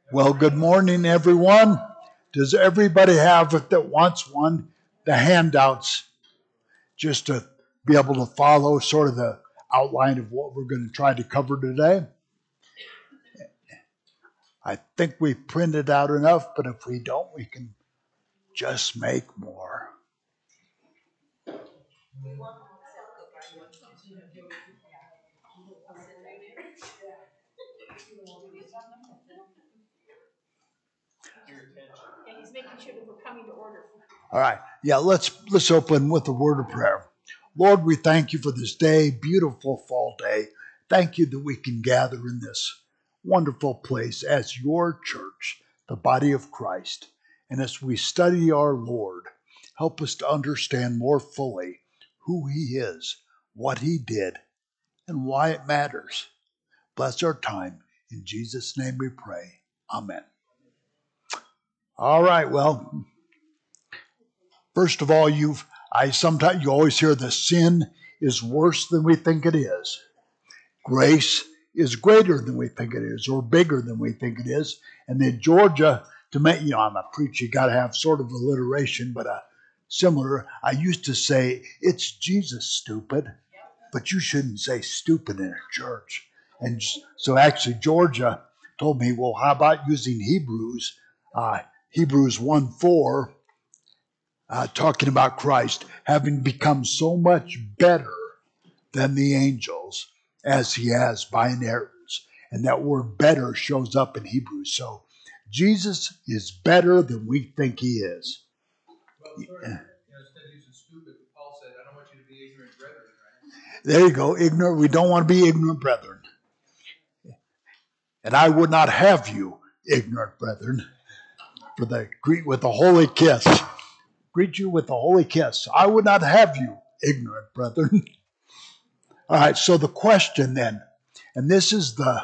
Well, good morning, everyone. Does everybody have, if that wants one, the handouts just to be able to follow sort of the outline of what we're going to try to cover today? I think we printed out enough, but if we don't, we can just make more. And he's making sure that we're coming to order. All right. Yeah, let's open with a word of prayer. Lord, we thank you for this day, beautiful fall day. Thank you that we can gather in this wonderful place as your church, the body of Christ. And as we study our Lord, help us to understand more fully who he is, what he did, and why it matters. Bless our time. In Jesus' name we pray. Amen. All right, well, first of all, you always hear the sin is worse than we think it is. Grace is greater than we think it is, or bigger than we think it is. And then Georgia, to me, I'm a preacher, you got to have sort of alliteration, but similar. I used to say, it's Jesus, stupid, but you shouldn't say stupid in a church. And so actually, Georgia told me, well, how about using Hebrews? Hebrews 1:4. Talking about Christ having become so much better than the angels as he has by inheritance. And that word better shows up in Hebrews. So Jesus is better than we think he is. Well, instead of using stupid, Paul said, I don't want you to be ignorant brethren, right? There you go. Ignorant. We don't want to be ignorant brethren. And I would not have you, ignorant brethren, for the greet with a holy kiss. Greet you with a holy kiss. I would not have you, ignorant brethren. All right, so the question then, and this is the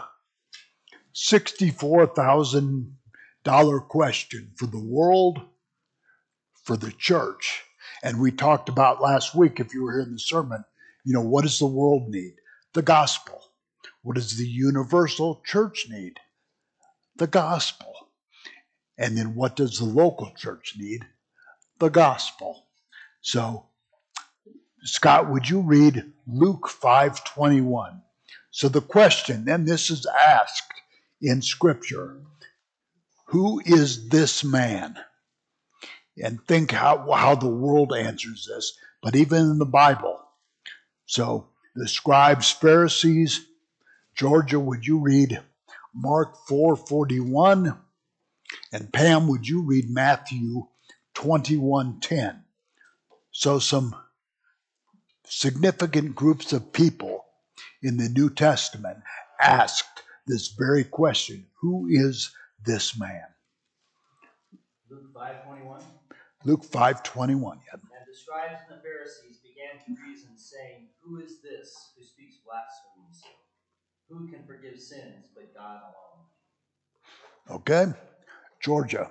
$64,000 question for the world, for the church. And we talked about last week, if you were here in the sermon, what does the world need? The gospel. What does the universal church need? The gospel. And then what does the local church need? The gospel. So, Scott, would you read Luke 5:21? So the question, and this is asked in Scripture, who is this man? And think how the world answers this, but even in the Bible. So the scribes, Pharisees, Georgia, would you read Mark 4:41? And Pam, would you read Matthew 21:10? So some significant groups of people in the New Testament asked this very question, who is this man? Luke 5:21. Luke 5:21. Yep. And the scribes and the Pharisees began to reason, saying, who is this who speaks blasphemies? Who can forgive sins but God alone? Okay. Georgia.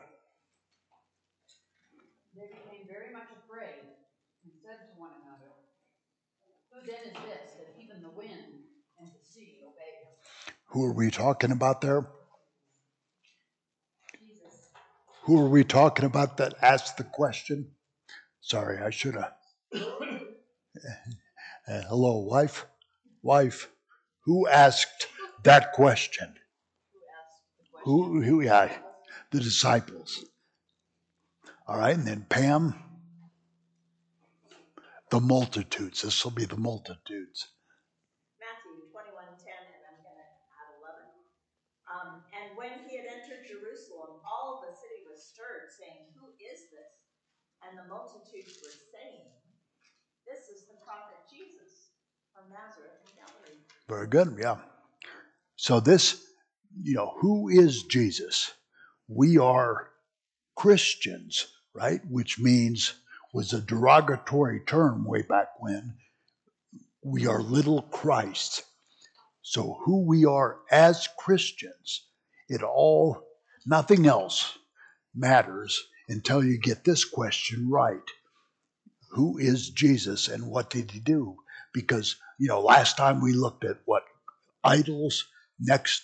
They became very much afraid and said to one another, who then is this that even the wind and the sea obey him? Who are we talking about there? Jesus. Who are we talking about that asked the question? Sorry, I should have. Hello, wife. Wife. Who asked that question? Who? Yeah, the disciples. All right, and then Pam. The multitudes. This will be the multitudes. Matthew 21:10, and I'm going to add 11. And when he had entered Jerusalem, all the city was stirred, saying, who is this? And the multitudes were saying, this is the prophet Jesus from Nazareth in Galilee. Very good, yeah. So this, who is Jesus? We are Christians, right? Which means was a derogatory term way back when. We are little Christ. So who we are as Christians, nothing else matters until you get this question right. Who is Jesus and what did he do? Because, last time we looked at what idols, next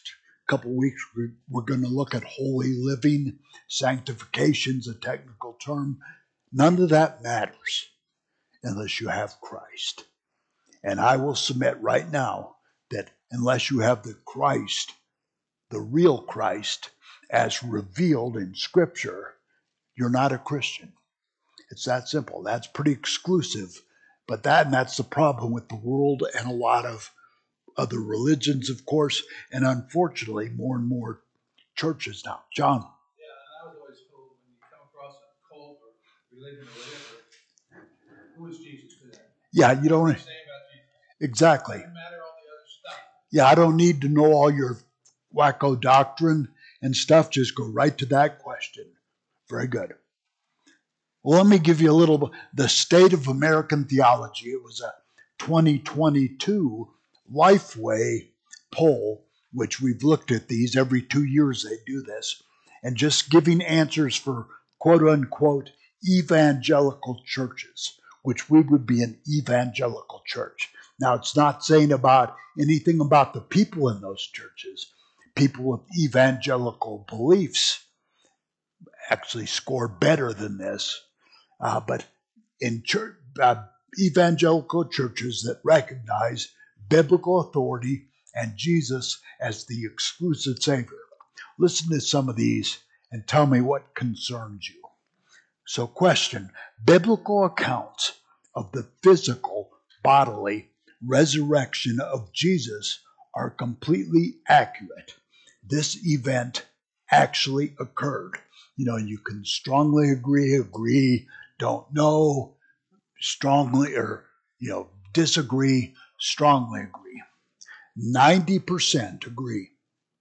couple weeks, we're going to look at holy living. Sanctification's a technical term. None of that matters unless you have Christ. And I will submit right now that unless you have the Christ, the real Christ, as revealed in Scripture, you're not a Christian. It's that simple. That's pretty exclusive. But that's the problem with the world and a lot of other religions, of course, and unfortunately, more and more churches now. John. Yeah, and I was always told when you come across a cult or religion or whatever, who is Jesus to them? Yeah, you don't. What do you say about Jesus? Exactly. It doesn't matter all the other stuff. Yeah, I don't need to know all your wacko doctrine and stuff. Just go right to that question. Very good. Well, let me give you a little, the state of American theology. It was a 2022 Lifeway poll, which we've looked at these every 2 years. They do this, and just giving answers for quote unquote evangelical churches, which we would be an evangelical church. Now, it's not saying about anything about the people in those churches. People with evangelical beliefs actually score better than this. But in church, evangelical churches that recognize biblical authority and Jesus as the exclusive Savior. Listen to some of these and tell me what concerns you. So, question: biblical accounts of the physical, bodily resurrection of Jesus are completely accurate. This event actually occurred. You can strongly agree, don't know, strongly, or, disagree, strongly agree. 90% agree.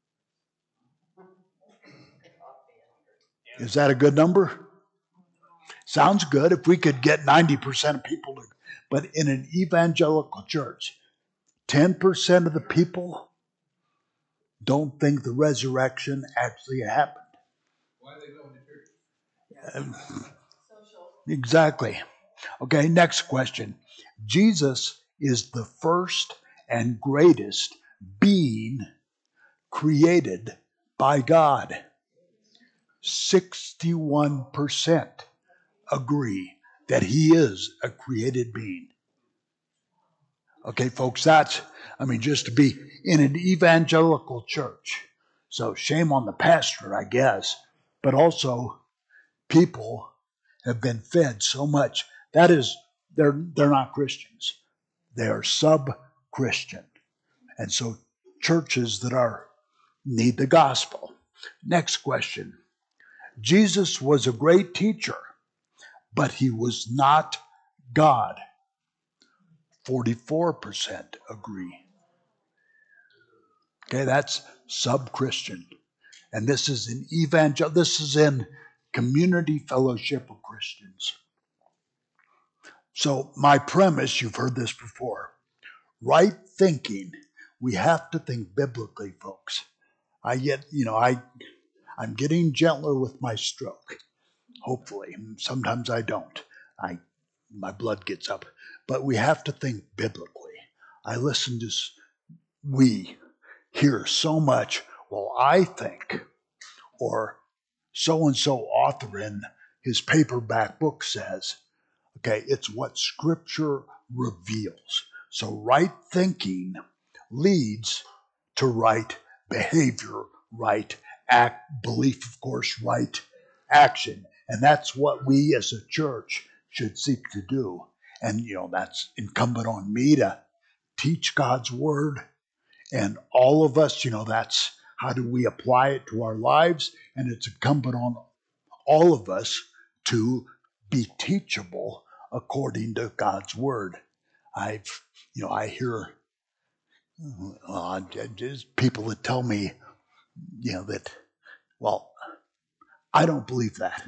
Is that a good number? Sounds good if we could get 90% of people to, but in an evangelical church, 10% of the people don't think the resurrection actually happened. Why are they going to church? Exactly. Okay, next question. Jesus is the first and greatest being created by God. 61% agree that he is a created being. Okay, folks, just to be in an evangelical church. So shame on the pastor, I guess, but also people have been fed so much. That is, they're not Christians. They are sub-Christian. And so churches that need the gospel. Next question. Jesus was a great teacher, but he was not God. 44% agree. Okay, that's sub-Christian. And this is in Community Fellowship of Christians. So my premise, you've heard this before. Right thinking, we have to think biblically, folks. I'm getting gentler with my stroke, hopefully. Sometimes I don't. My blood gets up. But we have to think biblically. We hear so much, well, I think, or so-and-so author in his paperback book says. Okay, it's what Scripture reveals. So right thinking leads to right behavior, right belief, of course, right action. And that's what we as a church should seek to do. And, that's incumbent on me to teach God's Word. And all of us, that's how do we apply it to our lives. And it's incumbent on all of us to be teachable according to God's Word. I hear just people that tell me, that, well, I don't believe that.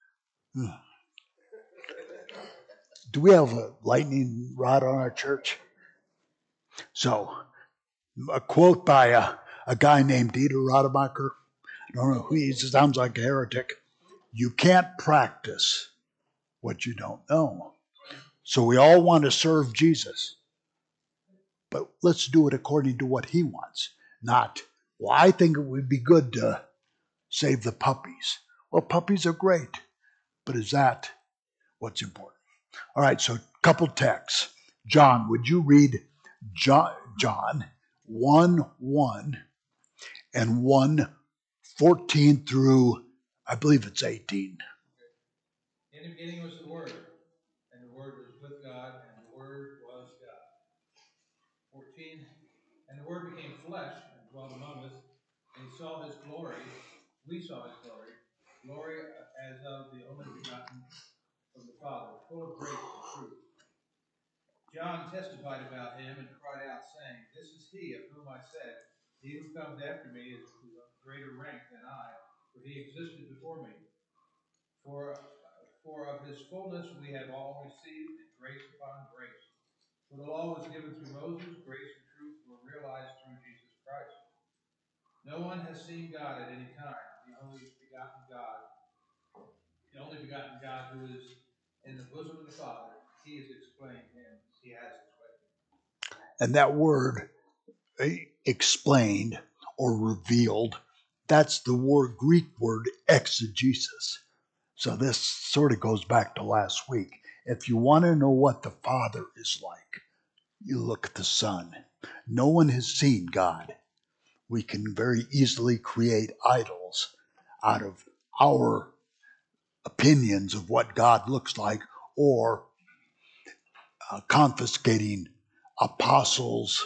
Do we have a lightning rod on our church? So, a quote by a guy named Dieter Rademacher. I don't know who he is. He sounds like a heretic. You can't practice what you don't know. So we all want to serve Jesus. But let's do it according to what he wants, not Well, I think it would be good to save the puppies. Well, puppies are great, but is that what's important? All right, so couple texts. John, would you read John 1:1 and 1:14 through, I believe it's 18. In the beginning was the Word, and the Word was with God, and the Word was God. 14. And the Word became flesh and dwelt among us, and he saw his glory. We saw his glory as of the only begotten from the Father, full of grace and truth. John testified about him and cried out, saying, This is he of whom I said, He who comes after me is of greater rank than I, for he existed before me. For of his fullness we have all received, and grace upon grace. For the law was given through Moses, grace and truth were realized through Jesus Christ. No one has seen God at any time, the only begotten God who is in the bosom of the Father. He has explained him. He has explained him. And that word explained or revealed, that's the Greek word exegesis. So this sort of goes back to last week. If you want to know what the Father is like, you look at the Son. No one has seen God. We can very easily create idols out of our opinions of what God looks like, or confiscating apostles'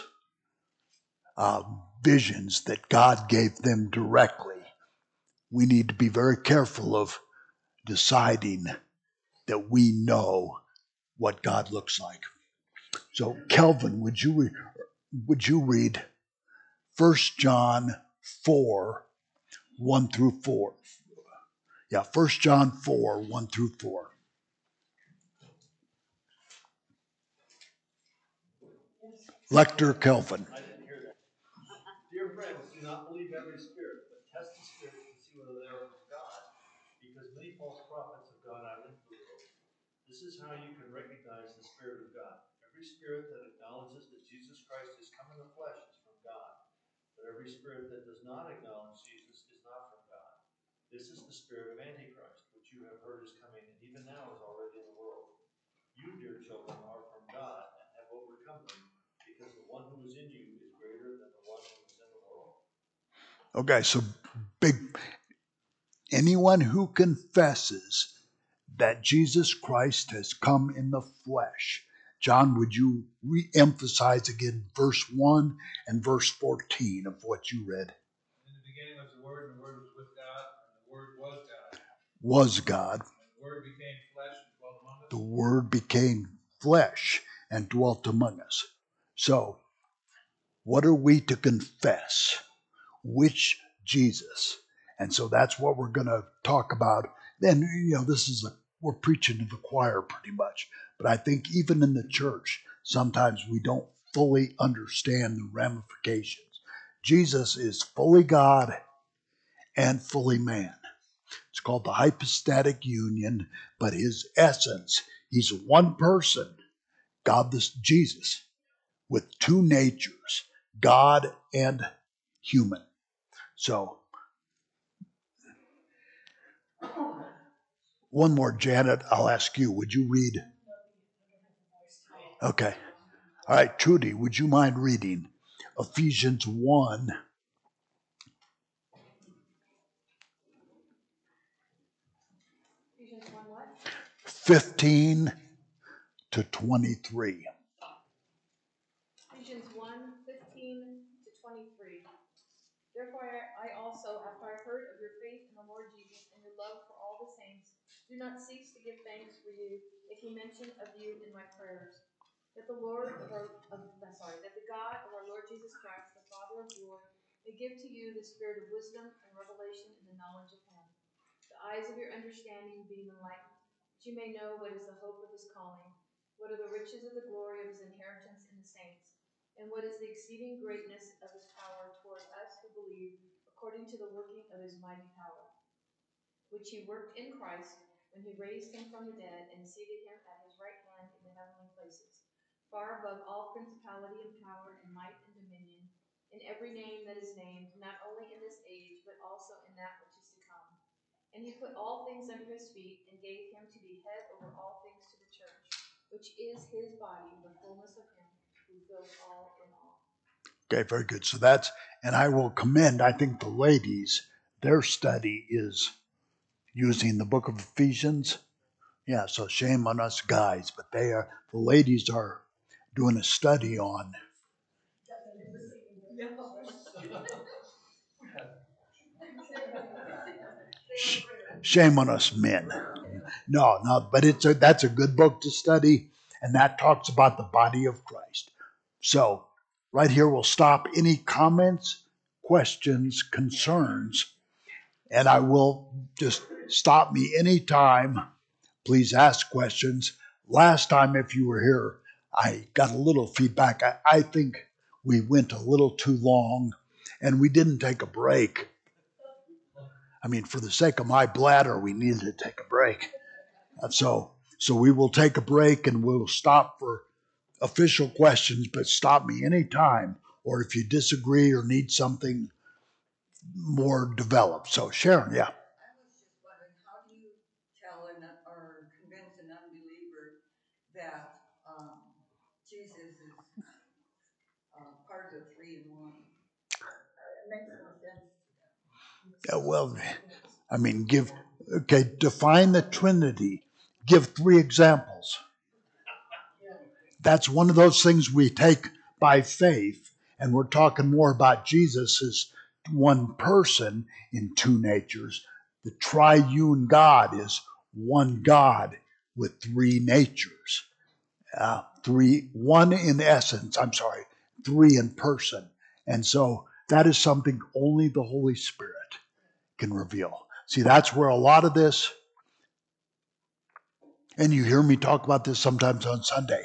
visions that God gave them directly. We need to be very careful of deciding that we know what God looks like. So, Kelvin, would you read 1 John 4, 1 through 4? Yeah, 1 John 4, 1 through 4. Lector Kelvin. I didn't hear that. Dear friends, do not believe every spirit, but test the spirits to see whether they are from God, because many false prophets have gone out into the world. This is how you can recognize the Spirit of God. Every spirit that acknowledges that Jesus Christ has come in the flesh is from God, but every spirit that does not acknowledge Jesus is not from God. This is the spirit of Antichrist, which you have heard is coming, and even now is already in the world. You, dear children, are from God and have overcome them, because the one who is in you is greater than the one who is in the world. Okay, so anyone who confesses that Jesus Christ has come in the flesh. John, would you re-emphasize again verse 1 and verse 14 of what you read? In the beginning was the Word, and the Word was with God, and the Word was God. Was God. And the Word became flesh and dwelt among us. The Word became flesh and dwelt among us. So, what are we to confess? Which Jesus? And so that's what we're going to talk about. Then, we're preaching to the choir pretty much. But I think even in the church, sometimes we don't fully understand the ramifications. Jesus is fully God and fully man. It's called the hypostatic union, but his essence, he's one person, God, this Jesus, with two natures, God and human. So, one more, Janet, I'll ask you. Would you read? Okay. All right, Trudy, would you mind reading Ephesians 1? Ephesians 1 what? 15 to 23. Ephesians 1, 15 to 23. Therefore I also, after I heard of your faith in the Lord Jesus and your love for all the saints, do not cease to give thanks for you, making mention of you in my prayers. That the God of our Lord Jesus Christ, the Father of glory, may give to you the spirit of wisdom and revelation in the knowledge of him, the eyes of your understanding being enlightened, that you may know what is the hope of his calling, what are the riches of the glory of his inheritance in the saints, and what is the exceeding greatness of his power toward us who believe, according to the working of his mighty power, which he worked in Christ when he raised him from the dead and seated him at his right hand in the heavenly places, far above all principality and power and might and dominion, in every name that is named, not only in this age, but also in that which is to come. And he put all things under his feet and gave him to be head over all things to the church, which is his body, the fullness of him who fills all in all. Okay, very good. So that's, and I will commend, I think the ladies, their study is using the book of Ephesians. Yeah, so shame on us guys, but the ladies are doing a study on. Shame on us men. No, but that's a good book to study, and that talks about the body of Christ. So, right here we'll stop. Any comments, questions, concerns, and I will just stop me anytime. Please ask questions. Last time, if you were here, I got a little feedback. I think we went a little too long, and we didn't take a break. I mean, for the sake of my bladder, we needed to take a break. So we will take a break and we'll stop for official questions, but stop me anytime, or if you disagree or need something more developed. So Sharon, yeah. I was just wondering, how do you tell or convince an unbeliever that Jesus is part of the 3 in 1? It makes no sense to them. Well, I mean, define the Trinity. Give 3 examples. That's one of those things we take by faith, and we're talking more about Jesus as one person in 2 natures. The triune God is one God with 3 natures. 1 in essence, 3 in person. And so that is something only the Holy Spirit can reveal. See, that's where a lot of this, and you hear me talk about this sometimes on Sunday.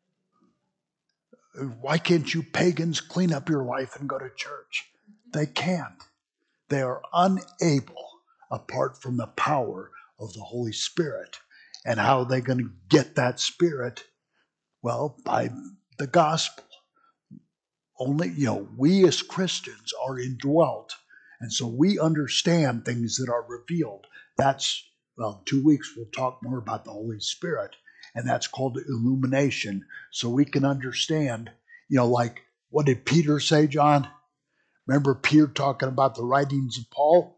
Why can't you pagans clean up your life and go to church? They can't. They are unable apart from the power of the Holy Spirit. And how are they going to get that Spirit? Well, by the gospel. Only, we as Christians are indwelt. And so we understand things that are revealed. That's, 2 weeks we'll talk more about the Holy Spirit. And that's called illumination. So we can understand, like, what did Peter say, John? Remember Peter talking about the writings of Paul?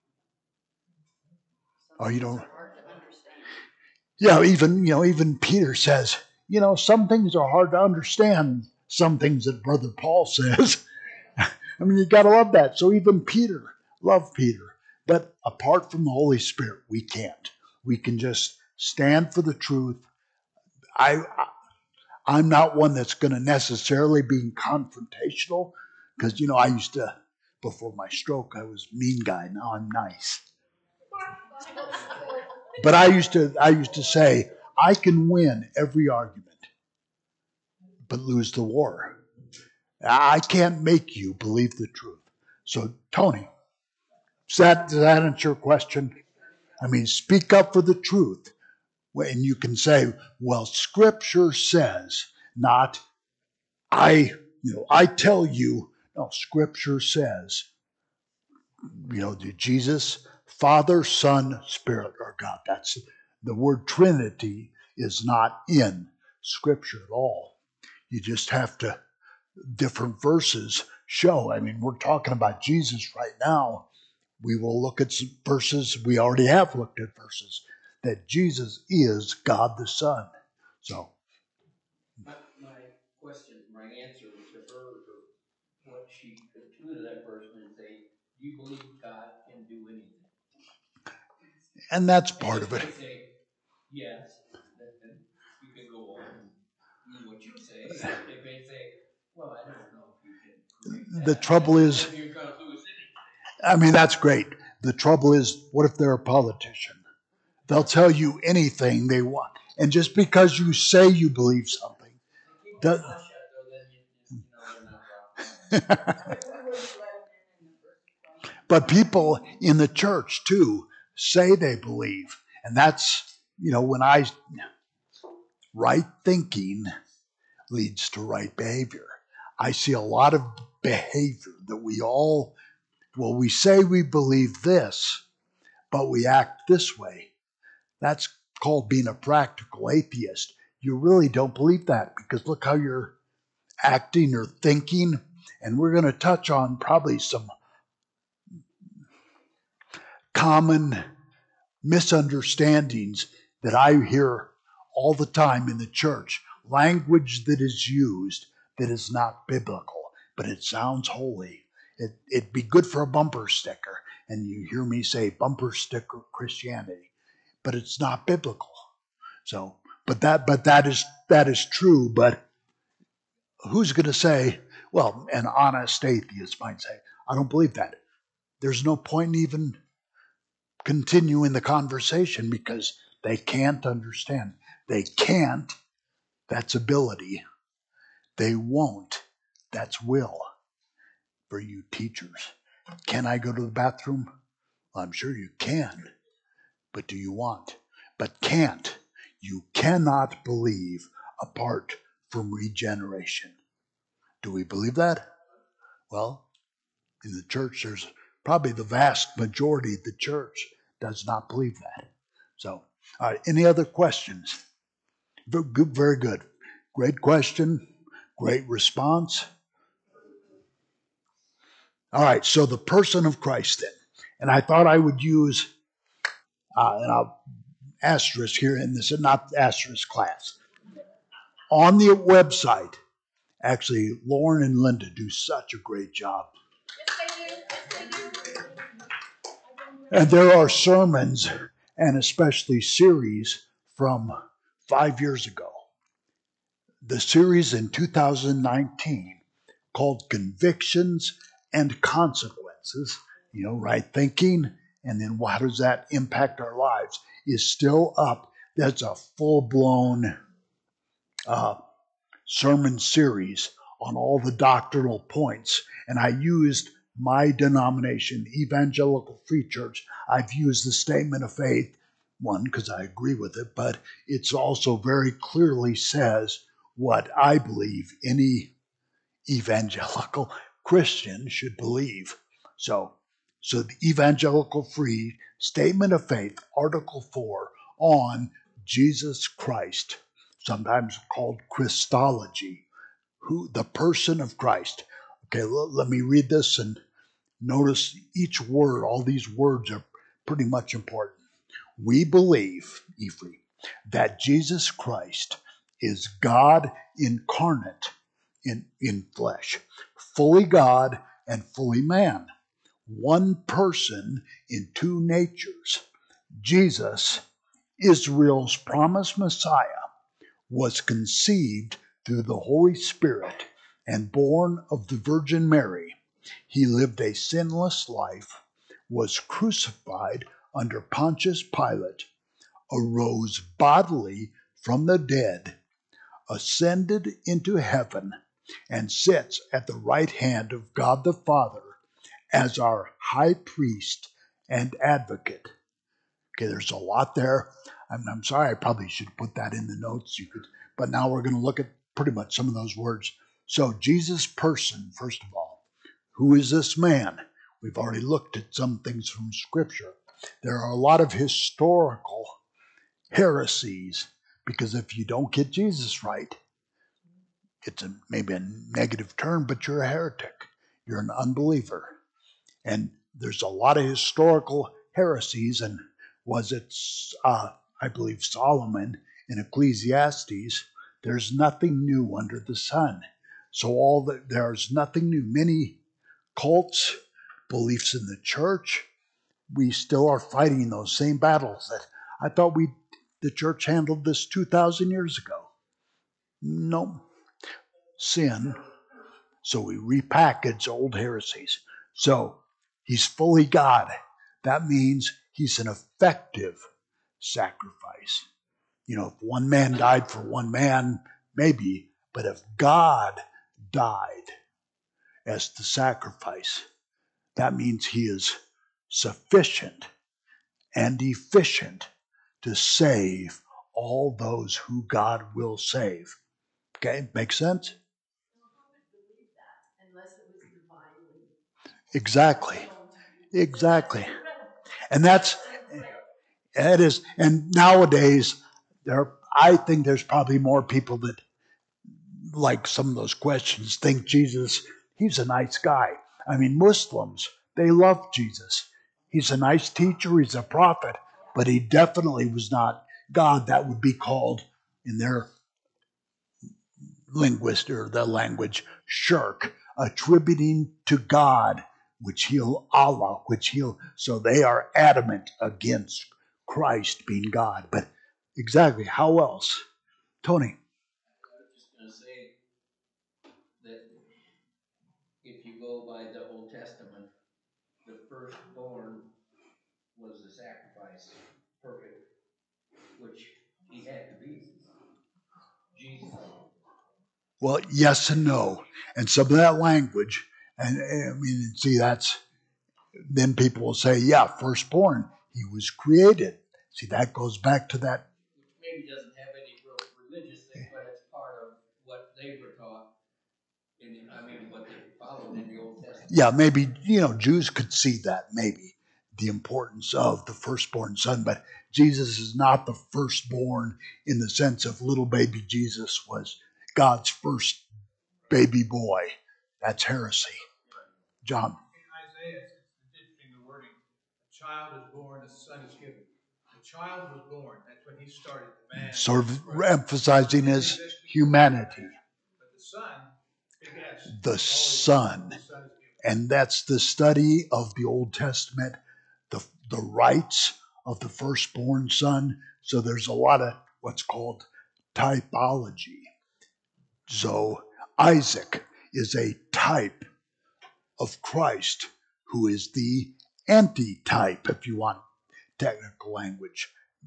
Oh, you don't? Yeah, even Peter says, some things are hard to understand. Some things that Brother Paul says. I mean, you got to love that. So even Peter, love Peter. But apart from the Holy Spirit, we can't. We can just stand for the truth. I'm not one that's going to necessarily be confrontational because, I used to, before my stroke, I was a mean guy. Now I'm nice. But I used to say, I can win every argument, but lose the war. I can't make you believe the truth. So, Tony, does that answer your question? I mean, speak up for the truth. And you can say, well, Scripture says, not I tell you. No, Scripture says, Jesus, Father, Son, Spirit are God. That's the word Trinity is not in Scripture at all. You just have to, different verses show. I mean, we're talking about Jesus right now. We will look at some verses. We already have looked at verses that Jesus is God the Son. So, my question, my answer to her, what she could do to that person and say, do you believe God can do anything? And that's part of it. If they say yes, then you can go on and do what you say. If they say, well, I don't know if you can prove that. The trouble is, you're going to lose anything. I mean, that's great. The trouble is, what if they're a politician? They'll tell you anything they want. And just because you say you believe something, but people in the church too say they believe. And that's, when right thinking leads to right behavior. I see a lot of behavior that we say we believe this, but we act this way. That's called being a practical atheist. You really don't believe that because look how you're acting or thinking. And we're going to touch on probably some common misunderstandings that I hear all the time in the church. Language that is used that is not biblical, but it sounds holy. It'd be good for a bumper sticker. And you hear me say bumper sticker Christianity, but it's not biblical. So, but that is true. But who's going to say, well, an honest atheist might say, I don't believe that. There's no point in even continuing the conversation because they can't understand. They can't, that's ability. They won't, that's will. For you teachers, can I go to the bathroom? Well, I'm sure you can, but do you want? But can't. You cannot believe apart from regeneration. Do we believe that? Well, in the church, there's probably the vast majority of the church does not believe that. So, all right, any other questions? Very good. Great question. Great response. All right, so the person of Christ then. And I thought I would use, and I'll asterisk here, and this is not asterisk class. On the website, actually, Lauren and Linda do such a great job. And there are sermons, and especially series from 5 years ago. The series in 2019 called Convictions and Consequences, right thinking, and then how does that impact our lives, is still up. That's a full-blown sermon series on all the doctrinal points. And I used my denomination, Evangelical Free Church. I've used the statement of faith, one, because I agree with it, but it's also very clearly says what I believe any evangelical Christian should believe. So the Evangelical Free Statement of Faith, Article 4, on Jesus Christ, sometimes called Christology, the person of Christ. Okay, let me read this and notice each word. All these words are pretty much important. We believe, Ephraim, that Jesus Christ is God incarnate in flesh, fully God and fully man, one person in two natures. Jesus, Israel's promised Messiah, was conceived through the Holy Spirit and born of the Virgin Mary. He lived a sinless life, was crucified under Pontius Pilate, arose bodily from the dead, ascended into heaven, and sits at the right hand of God the Father as our high priest and advocate. Okay, there's a lot there. I'm sorry, I probably should put that in the notes. But now we're going to look at pretty much some of those words. So Jesus' person, first of all. Who is this man? We've already looked at some things from Scripture. There are a lot of historical heresies, because if you don't get Jesus right, it's maybe a negative term, but you're a heretic. You're an unbeliever. And there's a lot of historical heresies, and was it, I believe, Solomon in Ecclesiastes, there's nothing new under the sun. So there's nothing new. Many cults, beliefs in the church, we still are fighting those same battles that I thought the church handled this 2,000 years ago. No. Sin. So we repackage old heresies. So he's fully God. That means he's an effective sacrifice. If one man died for one man, maybe, but if God died as the sacrifice, that means he is sufficient and efficient to save all those who God will save. Okay, makes sense? Exactly. Exactly. And that is, and nowadays, I think there's probably more people that like some of those questions think Jesus, he's a nice guy. I mean, Muslims, they love Jesus. He's a nice teacher, he's a prophet, but he definitely was not God. That would be called in their linguist or the language shirk, attributing to God, Allah, so they are adamant against Christ being God. But exactly, how else? Tony. I was just gonna say that if you go by the Old Testament, the firstborn was the sacrifice, perfect, which he had to be. Jesus. Well, yes and no. And some of that language, and I mean, see, then people will say, yeah, firstborn, he was created. See, that goes back to that. Which maybe doesn't have any real religious thing, but it's part of what they were taught. What they followed in the Old Testament. Yeah, maybe, Jews could see that, maybe, the importance of the firstborn son, but Jesus is not the firstborn in the sense of little baby Jesus was God's first baby boy. That's heresy. John. In Isaiah, it's interesting the wording. A child is born, a son is given. The child was born. That's when he started. The man. Sort of emphasizing his humanity. But the son begets. The son. And that's the study of the Old Testament, the rights of the firstborn son. So there's a lot of what's called typology. So Isaac is a type of Christ, who is the antitype, if you want technical language.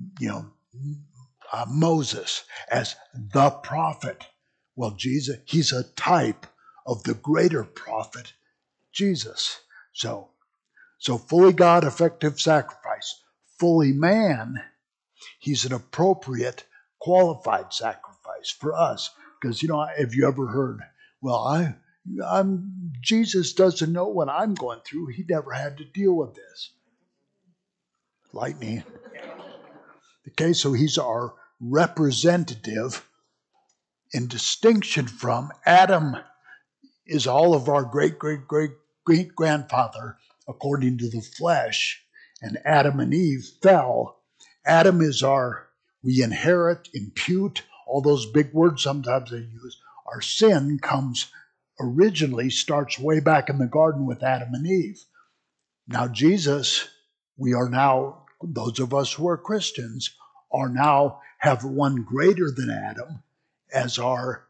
Moses as the prophet. Well, Jesus, he's a type of the greater prophet, Jesus. So fully God, effective sacrifice. Fully man, he's an appropriate, qualified sacrifice for us. Because, have you ever heard, well, Jesus doesn't know what I'm going through. He never had to deal with this. Lightning. Okay, so he's our representative in distinction from Adam is all of our great grandfather according to the flesh, and Adam and Eve fell. Adam is we inherit, impute, all those big words sometimes they use. Our sin starts way back in the garden with Adam and Eve. Now Jesus, we are now, those of us who are Christians, are now have one greater than Adam as our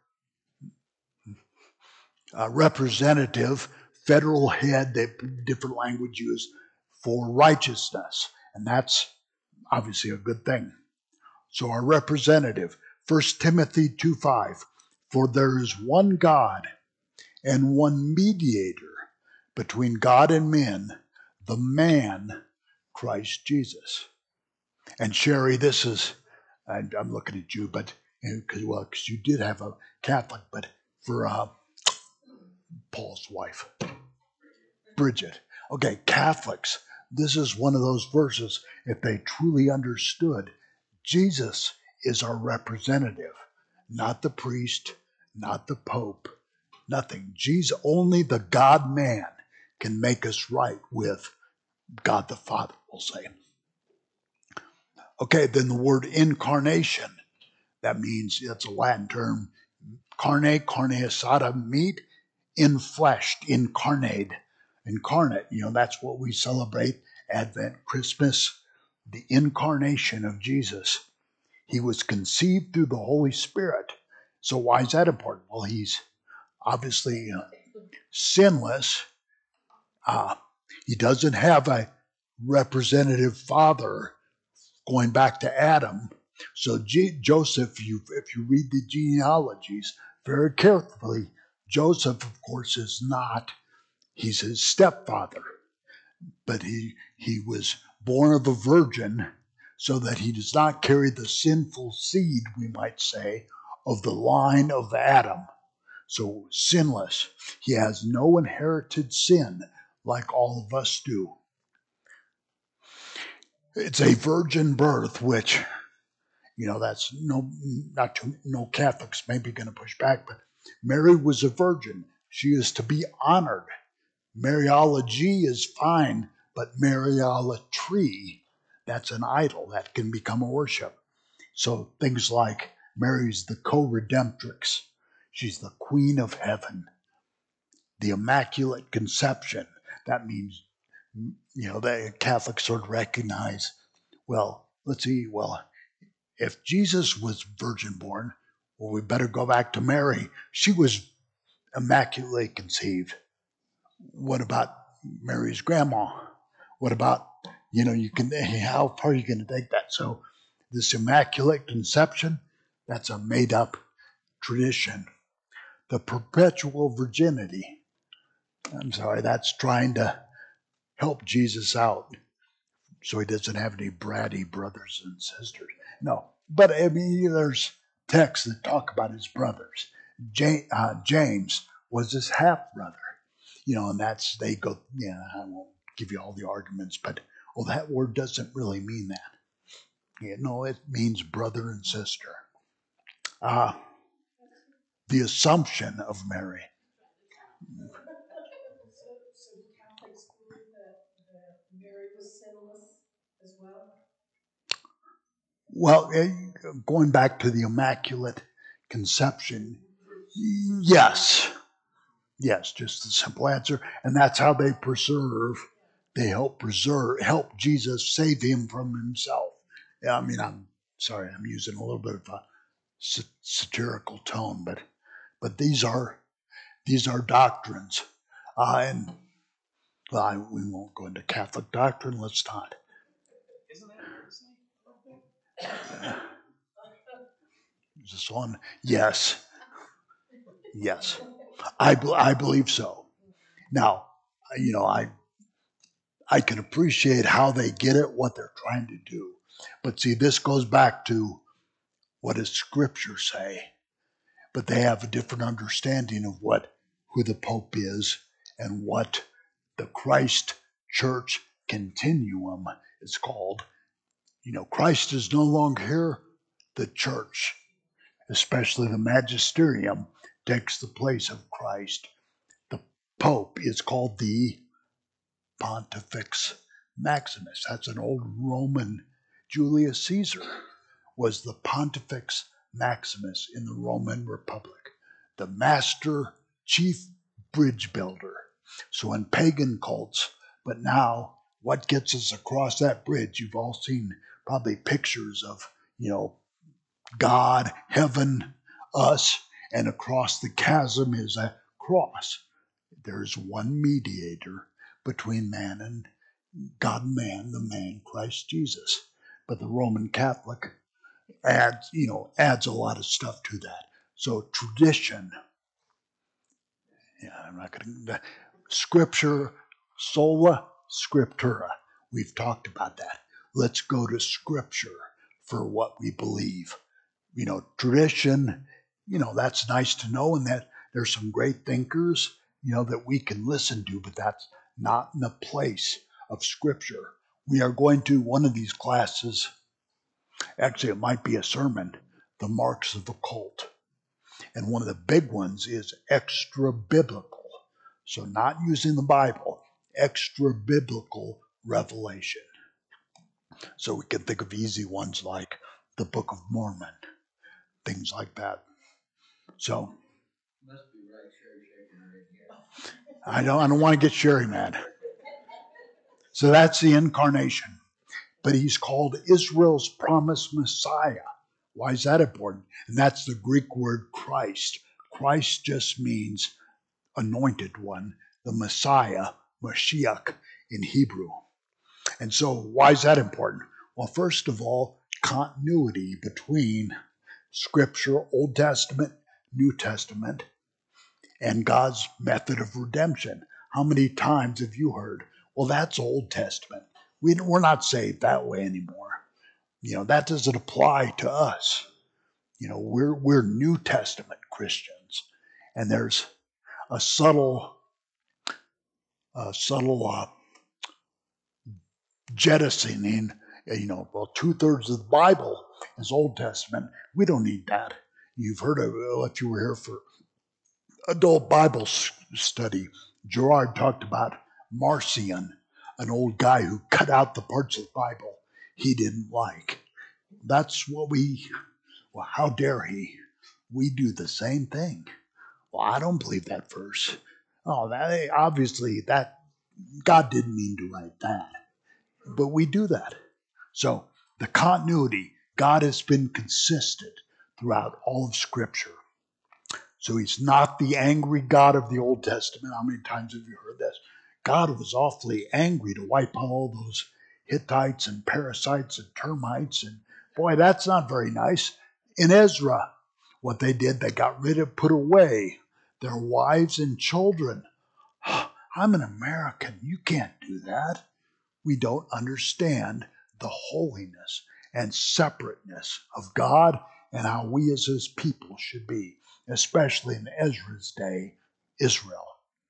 representative, federal head, different language used, for righteousness. And that's obviously a good thing. So our representative, 1 Timothy 2:5, for there is one God and one mediator between God and men, the man, Christ Jesus. And Sherry, this is, I'm looking at you, but because you did have a Catholic, but for Paul's wife, Bridget. Okay, Catholics, this is one of those verses, if they truly understood, Jesus is our representative, not the priest, not the Pope, nothing. Jesus, only the God-man can make us right with God the Father, we'll say. Okay, then the word incarnation, that means, it's a Latin term, carne asada, meat, infleshed, incarnate. That's what we celebrate Advent, Christmas, the incarnation of Jesus. He was conceived through the Holy Spirit. So why is that important? Well, he's obviously sinless. He doesn't have a representative father going back to Adam. So Joseph, if you read the genealogies very carefully, Joseph, of course, he's his stepfather, but he was born of a virgin so that he does not carry the sinful seed, we might say, of the line of Adam. So sinless. He has no inherited sin like all of us do. It's a virgin birth, which, that's no Catholics may be going to push back, but Mary was a virgin. She is to be honored. Mariology is fine, but Mariolatry, that's an idol that can become a worship. So things like Mary's the co-redemptrix. She's the queen of heaven. The Immaculate Conception. That means, the Catholics sort of recognize, if Jesus was virgin born, we better go back to Mary. She was immaculately conceived. What about Mary's grandma? What about, how far are you going to take that? So this Immaculate Conception, that's a made up tradition. The perpetual virginity, that's trying to help Jesus out so he doesn't have any bratty brothers and sisters. No, but there's texts that talk about his brothers. James was his half brother, and they go, I won't give you all the arguments, but that word doesn't really mean that. It means brother and sister. The Assumption of Mary. So do Catholics believe that Mary was sinless as well? Well, going back to the Immaculate Conception, yes. Yes, just the simple answer. And that's how they help Jesus save him from himself. Yeah, I'm sorry, I'm using a little bit of a satirical tone, but these are doctrines. And we won't go into Catholic doctrine, let's not. Isn't that heresy? Is this on? Yes. I believe so. Now, I can appreciate how they get it, what they're trying to do. But see, this goes back to what does Scripture say? But they have a different understanding of who the Pope is and what the Christ Church Continuum is called. Christ is no longer here. The Church, especially the Magisterium, takes the place of Christ. The Pope is called the Pontifex Maximus. That's an old Roman. Julius Caesar was the Pontifex Maximus in the Roman Republic, the master chief bridge builder. So in pagan cults, but now what gets us across that bridge? You've all seen probably pictures of, God, heaven, us, and across the chasm is a cross. There's one mediator between man and God and man, the man Christ Jesus. But the Roman Catholic adds a lot of stuff to that. So tradition, I'm not going to, Scripture, sola scriptura. We've talked about that. Let's go to Scripture for what we believe. Tradition, that's nice to know, and that there's some great thinkers, that we can listen to, but that's not in the place of Scripture. We are going to one of these classes, actually it might be a sermon, the marks of a cult. And one of the big ones is extra biblical. So not using the Bible, extra biblical revelation. So we can think of easy ones like the Book of Mormon, things like that. So Must be right, Sherry shaking her head here. I don't want to get Sherry mad. So that's the incarnation. But he's called Israel's promised Messiah. Why is that important? And that's the Greek word Christ. Christ just means anointed one, the Messiah, Mashiach in Hebrew. And so why is that important? Well, first of all, continuity between Scripture, Old Testament, New Testament, and God's method of redemption. How many times have you heard, well, that's Old Testament. We're not saved that way anymore. That doesn't apply to us. We're New Testament Christians. And there's a subtle subtle jettisoning. Well, 2/3 of the Bible is Old Testament. We don't need that. You've heard of if you were here for adult Bible study. Gerard talked about Marcion, an old guy who cut out the parts of the Bible he didn't like. That's what well, how dare he? We do the same thing. Well, I don't believe that verse. Oh, that obviously that God didn't mean to write that. But we do that. So the continuity, God has been consistent throughout all of Scripture. So he's not the angry God of the Old Testament. How many times have you heard this? God was awfully angry to wipe out all those Hittites and parasites and termites. And boy, that's not very nice. In Ezra, what they did, they got rid of, put away their wives and children. I'm an American. You can't do that. We don't understand the holiness and separateness of God and how we as his people should be, especially in Ezra's day, Israel.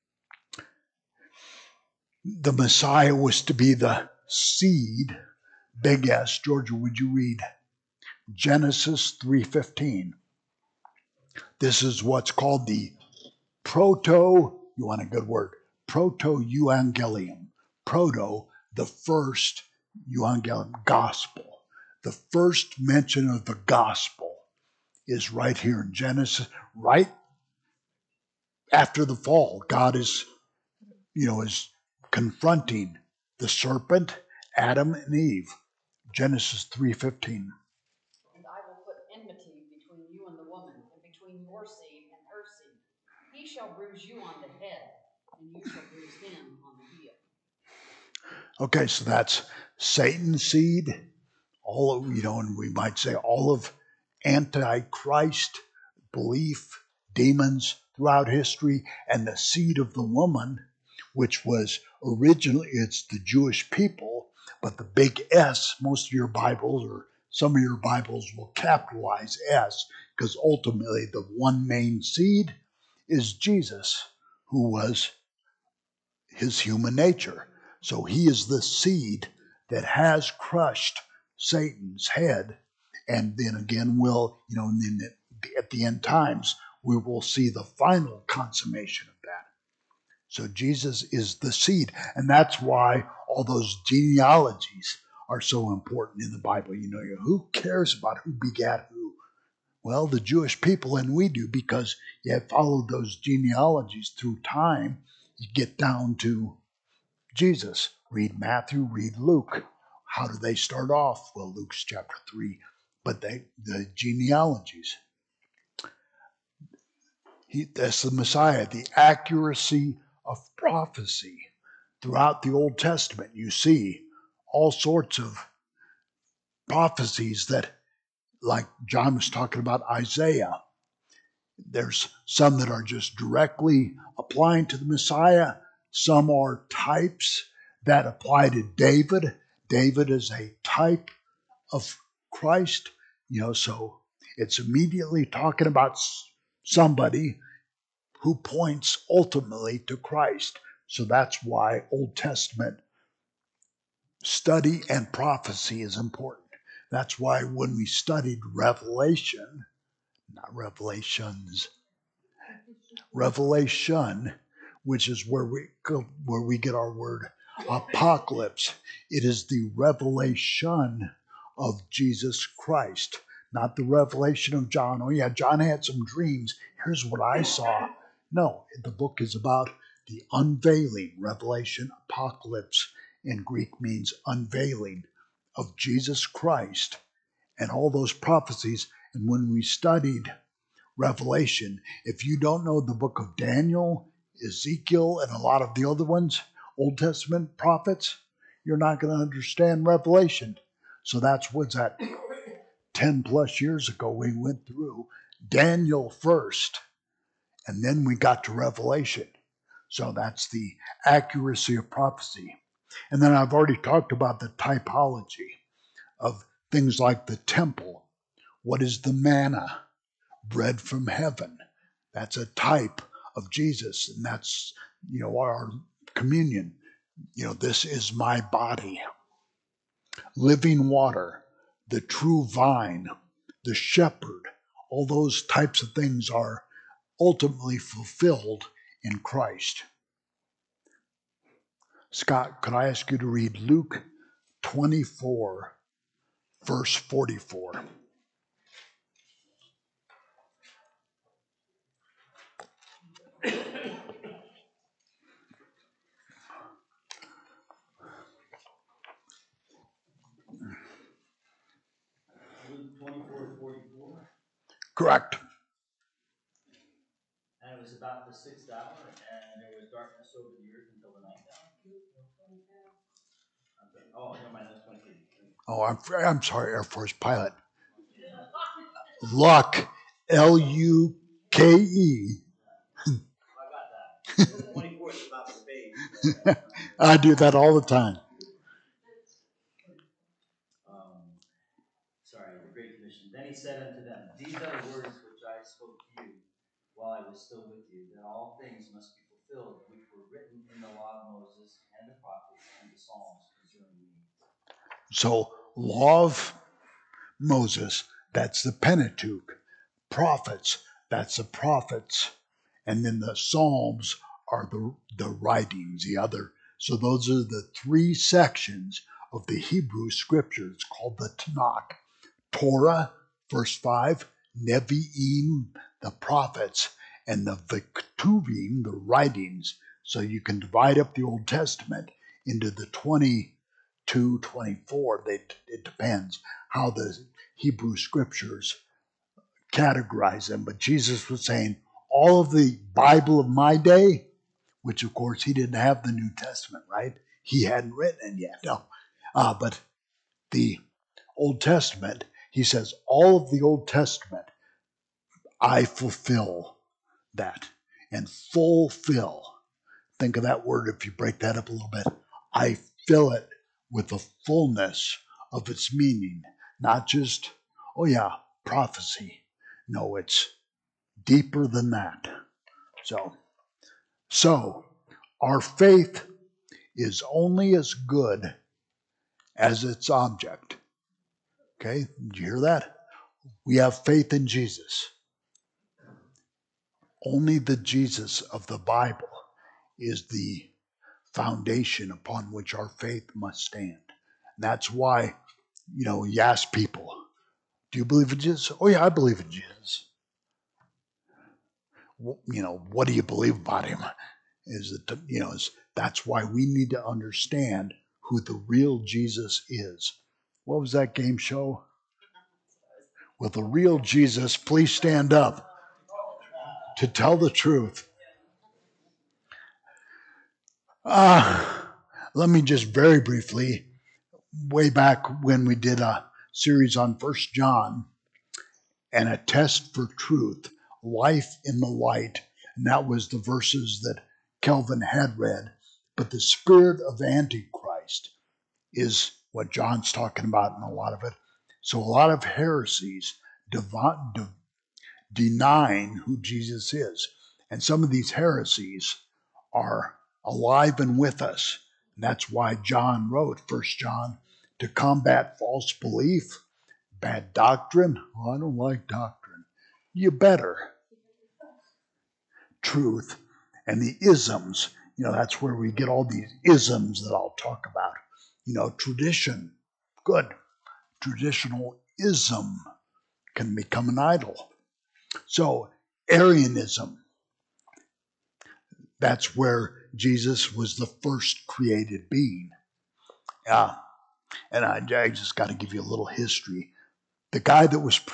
The Messiah was to be the seed, big S. Georgia, would you read Genesis 3:15? This is what's called the you want a good word, proto-evangelium. Proto, the first evangelium, gospel. The first mention of the gospel is right here in Genesis, right after the fall. God is confronting the serpent, Adam and Eve. Genesis 3:15. And I will put enmity between you and the woman, and between your seed and her seed. He shall bruise you on the head, and you shall bruise him on the heel. Okay, so that's Satan's seed, all of, and we might say all of Antichrist belief, demons throughout history, and the seed of the woman, which was originally, it's the Jewish people, but the big S, most of your Bibles or some of your Bibles will capitalize S, because ultimately the one main seed is Jesus, who was his human nature. So he is the seed that has crushed Satan's head, and then again will, and then at the end times, we will see the final consummation of that. So Jesus is the seed, and that's why all those genealogies are so important in the Bible. Who cares about who begat who? Well, the Jewish people, and we do, because you have followed those genealogies through time, you get down to Jesus. Read Matthew, read Luke. How do they start off? Well, Luke's chapter 3, but the genealogies. That's the Messiah, the accuracy of prophecy. Throughout the Old Testament, you see all sorts of prophecies that, like John was talking about Isaiah, there's some that are just directly applying to the Messiah. Some are types that apply to David. David is a type of Christ, so it's immediately talking about somebody who points ultimately to Christ. So that's why Old Testament study and prophecy is important. That's why when we studied Revelation, not Revelations, Revelation, which is where we get our word apocalypse. It is the revelation of Jesus Christ, not the revelation of John. Oh yeah, John had some dreams. Here's what I saw. No, the book is about the unveiling, revelation, apocalypse in Greek means unveiling of Jesus Christ and all those prophecies. And when we studied Revelation, if you don't know the book of Daniel, Ezekiel, and a lot of the other ones, Old Testament prophets, you're not going to understand Revelation. So that's what's that 10 plus years ago we went through Daniel first, and then we got to Revelation. So that's the accuracy of prophecy. And then I've already talked about the typology of things like the temple. What is the manna? Bread from heaven. That's a type of Jesus, and that's our communion. This is my body. Living water, the true vine, the shepherd, all those types of things are ultimately fulfilled in Christ. Scott, could I ask you to read Luke 24, verse 44? Luke 24:44. Correct. And it was about the 6th hour, and there was darkness over the earth until the ninth hour. Oh, never mind, that's 23. Oh, I'm sorry, Air Force pilot. Luck, Luke. I got that. 24 is about the baby. I do that all the time. Sorry, the Great Commission. Then he said unto them, These are the words which I spoke to you while I was still with you, that all things must be fulfilled, which were written in the law of Moses and the prophets and the Psalms concerning me. So, law of Moses, that's the Pentateuch. Prophets, that's the prophets. And then the Psalms are the writings, the other. So those are the three sections of the Hebrew scriptures called the Tanakh. Torah, verse 5, Nevi'im, the prophets, and the Ketuvim, the writings. So you can divide up the Old Testament into the 22, 24. It depends how the Hebrew scriptures categorize them. But Jesus was saying, all of the Bible of my day, which of course he didn't have the New Testament, right? He hadn't written it yet. No. But the Old Testament, he says, all of the Old Testament, I fulfill that. And fulfill. Think of that word if you break that up a little bit. I fill it with the fullness of its meaning. Not just, oh yeah, prophecy. No, it's deeper than that. So our faith is only as good as its object. Okay, did you hear that? We have faith in Jesus. Only the Jesus of the Bible is the foundation upon which our faith must stand. And that's why, you ask people, do you believe in Jesus? Oh yeah, I believe in Jesus. What do you believe about him? That's why we need to understand who the real Jesus is. What was that game show? Will the real Jesus please stand up to tell the truth? Let me just very briefly, way back when we did a series on 1 John and a test for truth, life in the light, and that was the verses that Kelvin had read. But the spirit of Antichrist is what John's talking about in a lot of it. So a lot of heresies denying who Jesus is. And some of these heresies are alive and with us. And that's why John wrote 1 John to combat false belief, bad doctrine. Oh, I don't like doctrine. You better. Truth and the isms. That's where we get all these isms that I'll talk about. Tradition. Good. Traditional ism can become an idol. So, Arianism. That's where Jesus was the first created being. And I just got to give you a little history. The guy that was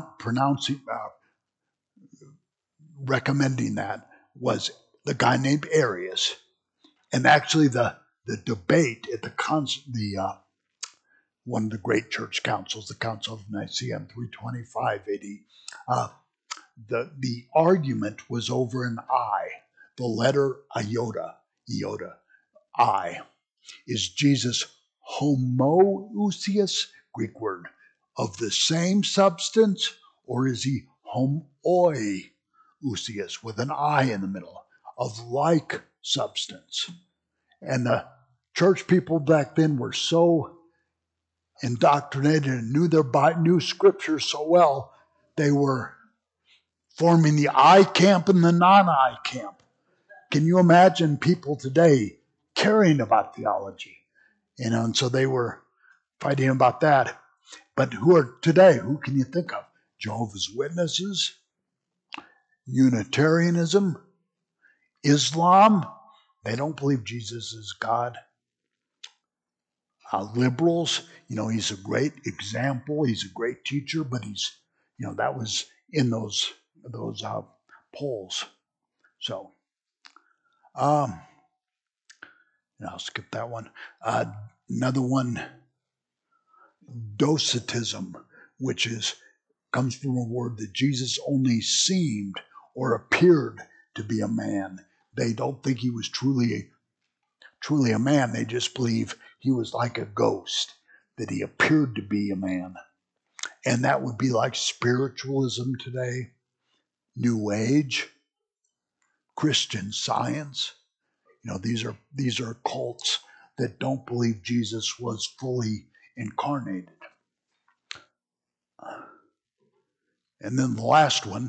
recommending that was the guy named Arius. And actually, the debate at one of the great church councils, the Council of Nicaea in 325 AD, the argument was over an I, the letter iota, I. Is Jesus homoousios, Greek word, of the same substance, or is he homoiousios, with an I in the middle, of like substance? And the church people back then were so indoctrinated and knew scripture so well, they were forming the I camp and the non-I camp. Can you imagine people today caring about theology? And so they were fighting about that. But who are today? Who can you think of? Jehovah's Witnesses, Unitarianism, Islam. They don't believe Jesus is God. Liberals, he's a great example. He's a great teacher, but that was in those polls. So, I'll skip that one. Another one, Docetism, which comes from a word that Jesus only seemed or appeared to be a man. They don't think he was truly a man. They just believe he was like a ghost, that he appeared to be a man. And that would be like spiritualism today, New Age, Christian Science. These are cults that don't believe Jesus was fully incarnated. And then the last one,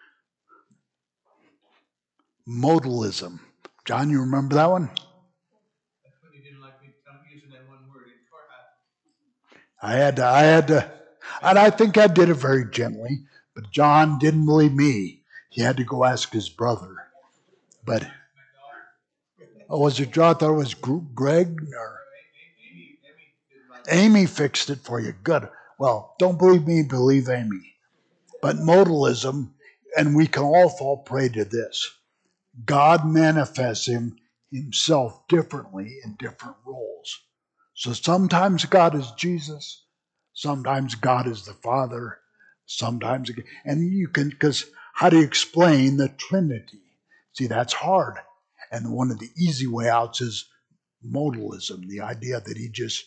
modalism. John, you remember that one? That's when he didn't like me using that one word. I had to, and I think I did it very gently, but John didn't believe me. He had to go ask his brother. But, was it John? I thought it was Greg or Amy fixed it for you. Good. Well, don't believe me, believe Amy. But modalism, and we can all fall prey to this. God manifests himself differently in different roles. So sometimes God is Jesus, sometimes God is the Father, sometimes, and because how do you explain the Trinity? See, that's hard. And one of the easy way outs is modalism, the idea that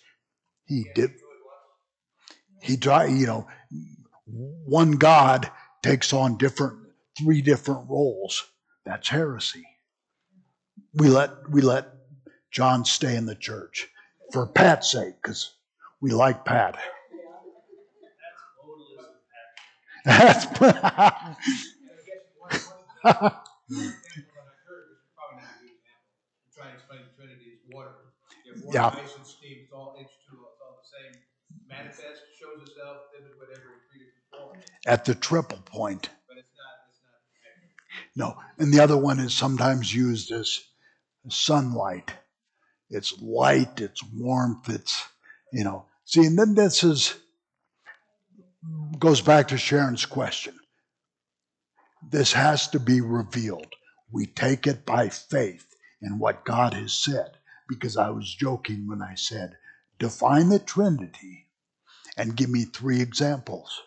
one God takes on three different roles. That's heresy. We let John stay in the church for Pat's sake, because we like Pat. That's Try and explain the Trinity is water. You have water, Yeah. ice, and steam. It's all H2O. It's all the same. Manifest, shows itself, whatever in three different forms. At the triple point. But it's not. No. And the other one is sometimes used as sunlight. It's light, it's warmth, See, and then goes back to Sharon's question. This has to be revealed. We take it by faith in what God has said. Because I was joking when I said, define the Trinity and give me 3 examples.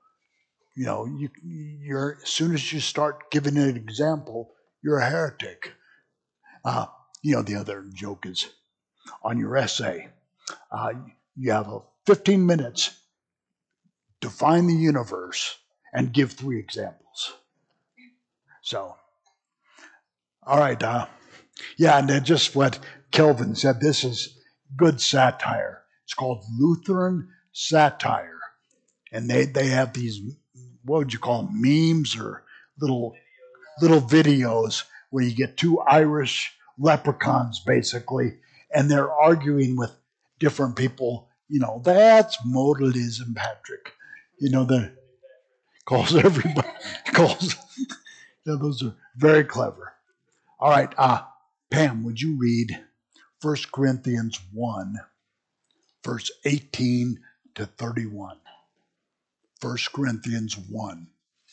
You're as soon as you start giving an example, you're a heretic. The other joke is on your essay. You have 15 minutes, define the universe, and give 3 examples. So, all right. And then just what Kelvin said, this is good satire. It's called Lutheran satire. And they have these, what would you call them, memes or little videos where you get 2 Irish leprechauns, basically, and they're arguing with different people. That's modalism, Patrick. That calls everybody, those are very clever. All right, Pam, would you read 1 Corinthians 1, verse 18 to 31? 1 Corinthians 1,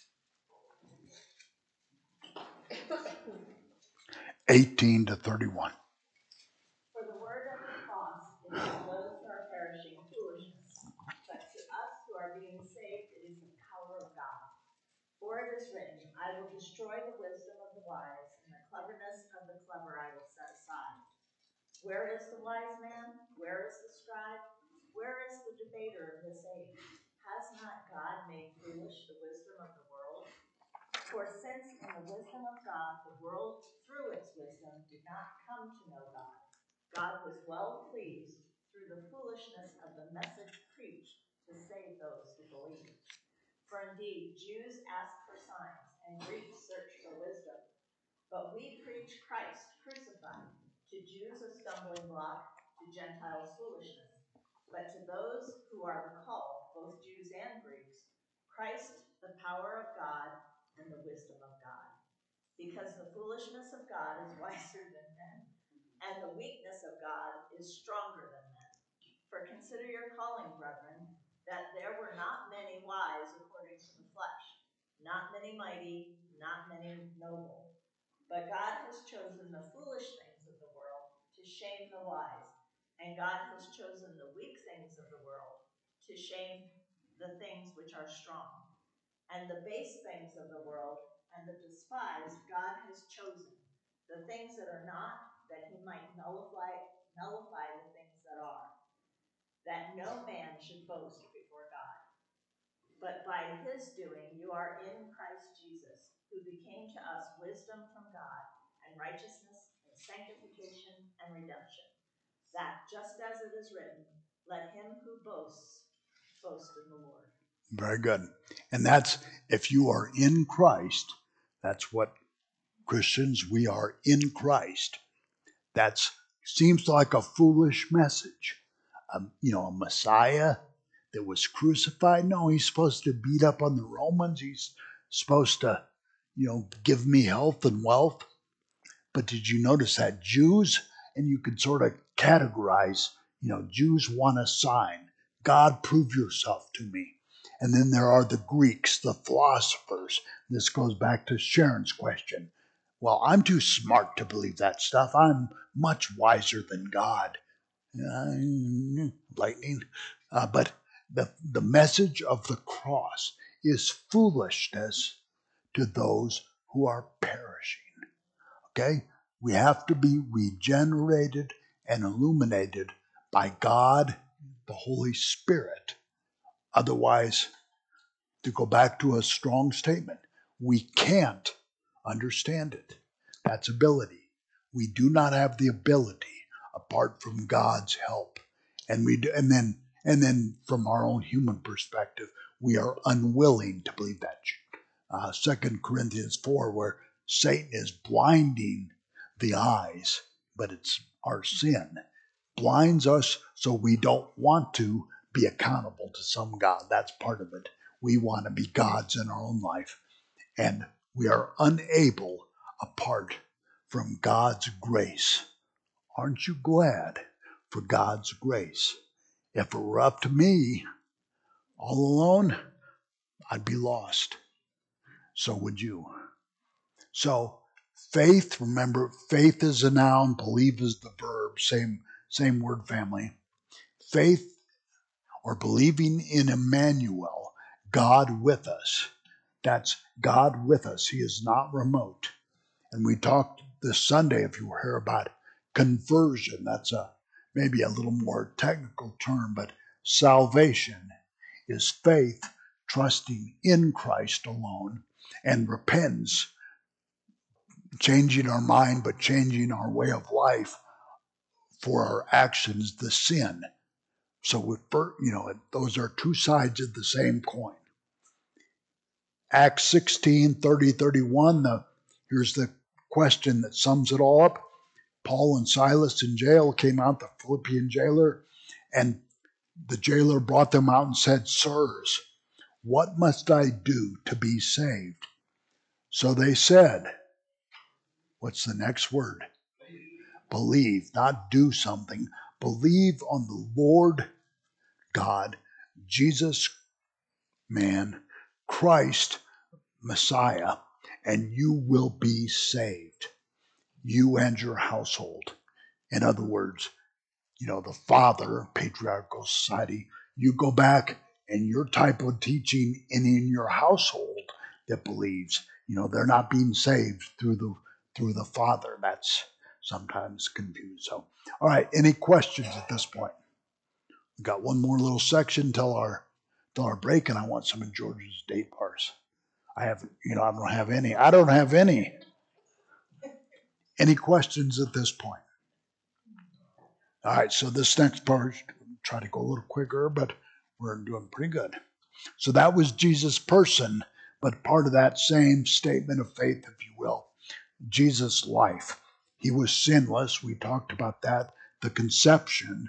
18 to 31. For the word of the cross is to those who are perishing foolishness, but to us who are being saved it is the power of God. For it is written, I will destroy the wisdom of the wise, and the cleverness of the clever I will set aside. Where is the wise man? Where is the scribe? Where is the debater of this age? Has not God made foolish the wisdom of the world? For since in the wisdom of God the world through its wisdom did not come to know God, God was well pleased through the foolishness of the message preached to save those who believe. For indeed, Jews ask for signs, and Greeks search for wisdom. But we preach Christ crucified, to Jews a stumbling block, to Gentiles foolishness. But to those who are the called, both Jews and Greeks, Christ the power of God and the wisdom of God. Because the foolishness of God is wiser than men, and the weakness of God is stronger than men. For consider your calling, brethren, that there were not many wise according to the flesh, not many mighty, not many noble. But God has chosen the foolish things of the world to shame the wise, and God has chosen the weak things of the world to shame the things which are strong. And the base things of the world and the despised God has chosen, the things that are not, that he might nullify the things that are, that no man should boast before God. But by his doing you are in Christ Jesus, who became to us wisdom from God, and righteousness, and sanctification, and redemption. That, just as it is written, let him who boasts, boast in the Lord. Very good. And that's, if you are in Christ, that's what Christians, we are in Christ. That seems like a foolish message. A Messiah that was crucified. No, he's supposed to beat up on the Romans. He's supposed to, give me health and wealth. But did you notice that Jews, and you can sort of categorize, Jews want a sign. God, prove yourself to me. And then there are the Greeks, the philosophers. This goes back to Sharon's question. Well, I'm too smart to believe that stuff. I'm much wiser than God. Lightning. But the message of the cross is foolishness to those who are perishing. Okay? We have to be regenerated and illuminated by God, the Holy Spirit. Otherwise, to go back to a strong statement, we can't understand it. That's ability. We do not have the ability apart from God's help. And then from our own human perspective, we are unwilling to believe that. 2 Corinthians 4, where Satan is blinding the eyes, but it's our sin. Blinds us so we don't want to be accountable to some God. That's part of it. We want to be gods in our own life. And we are unable apart from God's grace. Aren't you glad for God's grace? If it were up to me, all alone, I'd be lost. So would you. So faith, remember, faith is a noun, believe is the verb, same word family. Faith, or believing in Emmanuel, God with us. That's God with us. He is not remote. And we talked this Sunday, if you were here, about conversion. That's maybe a little more technical term, but salvation is faith trusting in Christ alone, and repentance, changing our mind, but changing our way of life for our actions, the sin. So, those are two sides of the same coin. Acts 16, 30, 31, here's the question that sums it all up. Paul and Silas in jail came out, the Philippian jailer, and the jailer brought them out and said, "Sirs, what must I do to be saved?" So they said, what's the next word? Believe, not do something. Believe on the Lord God, Jesus, man, Christ, Messiah, and you will be saved. You and your household. In other words, the father, patriarchal society, you go back and your type of teaching in your household that believes, they're not being saved through the father. That's sometimes confused. So, all right, any questions at this point? We got one more little section till our break, and I want some of George's date bars. I don't have any. I don't have any. Any questions at this point? All right, so this next part, try to go a little quicker, but we're doing pretty good. So that was Jesus' person, but part of that same statement of faith, if you will, Jesus' life. He was sinless. We talked about that, the conception.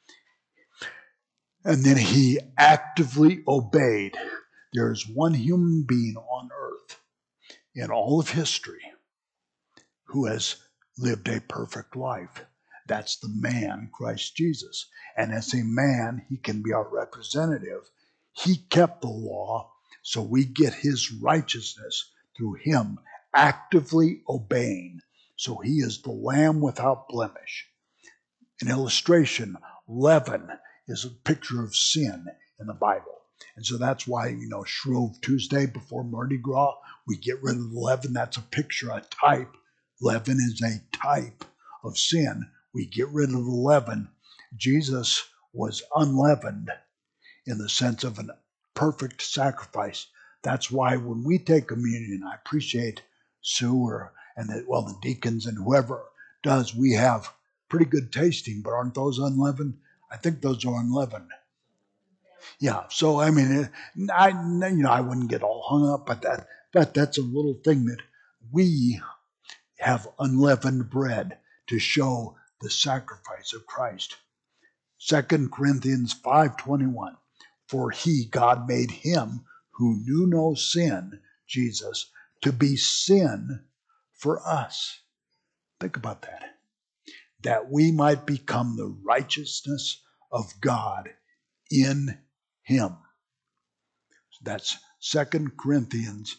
And then he actively obeyed. There is one human being on earth in all of history who has lived a perfect life. That's the man, Christ Jesus. And as a man, he can be our representative. He kept the law, so we get his righteousness through him actively obeying. So he is the lamb without blemish. An illustration, leaven is a picture of sin in the Bible. And so that's why, Shrove Tuesday before Mardi Gras, we get rid of the leaven. That's a picture, a type. Leaven is a type of sin. We get rid of the leaven. Jesus was unleavened in the sense of a perfect sacrifice. That's why when we take communion, I appreciate Sue the deacons and whoever does, we have pretty good tasting, but aren't those unleavened? I think those are unleavened. Yeah. So I mean, I wouldn't get all hung up, but that's a little thing that we have unleavened bread to show the sacrifice of Christ. 2 Corinthians 5:21. For he, God, made him who knew no sin, Jesus, to be sin for us. Think about that. That we might become the righteousness of God in him. That's 2 Corinthians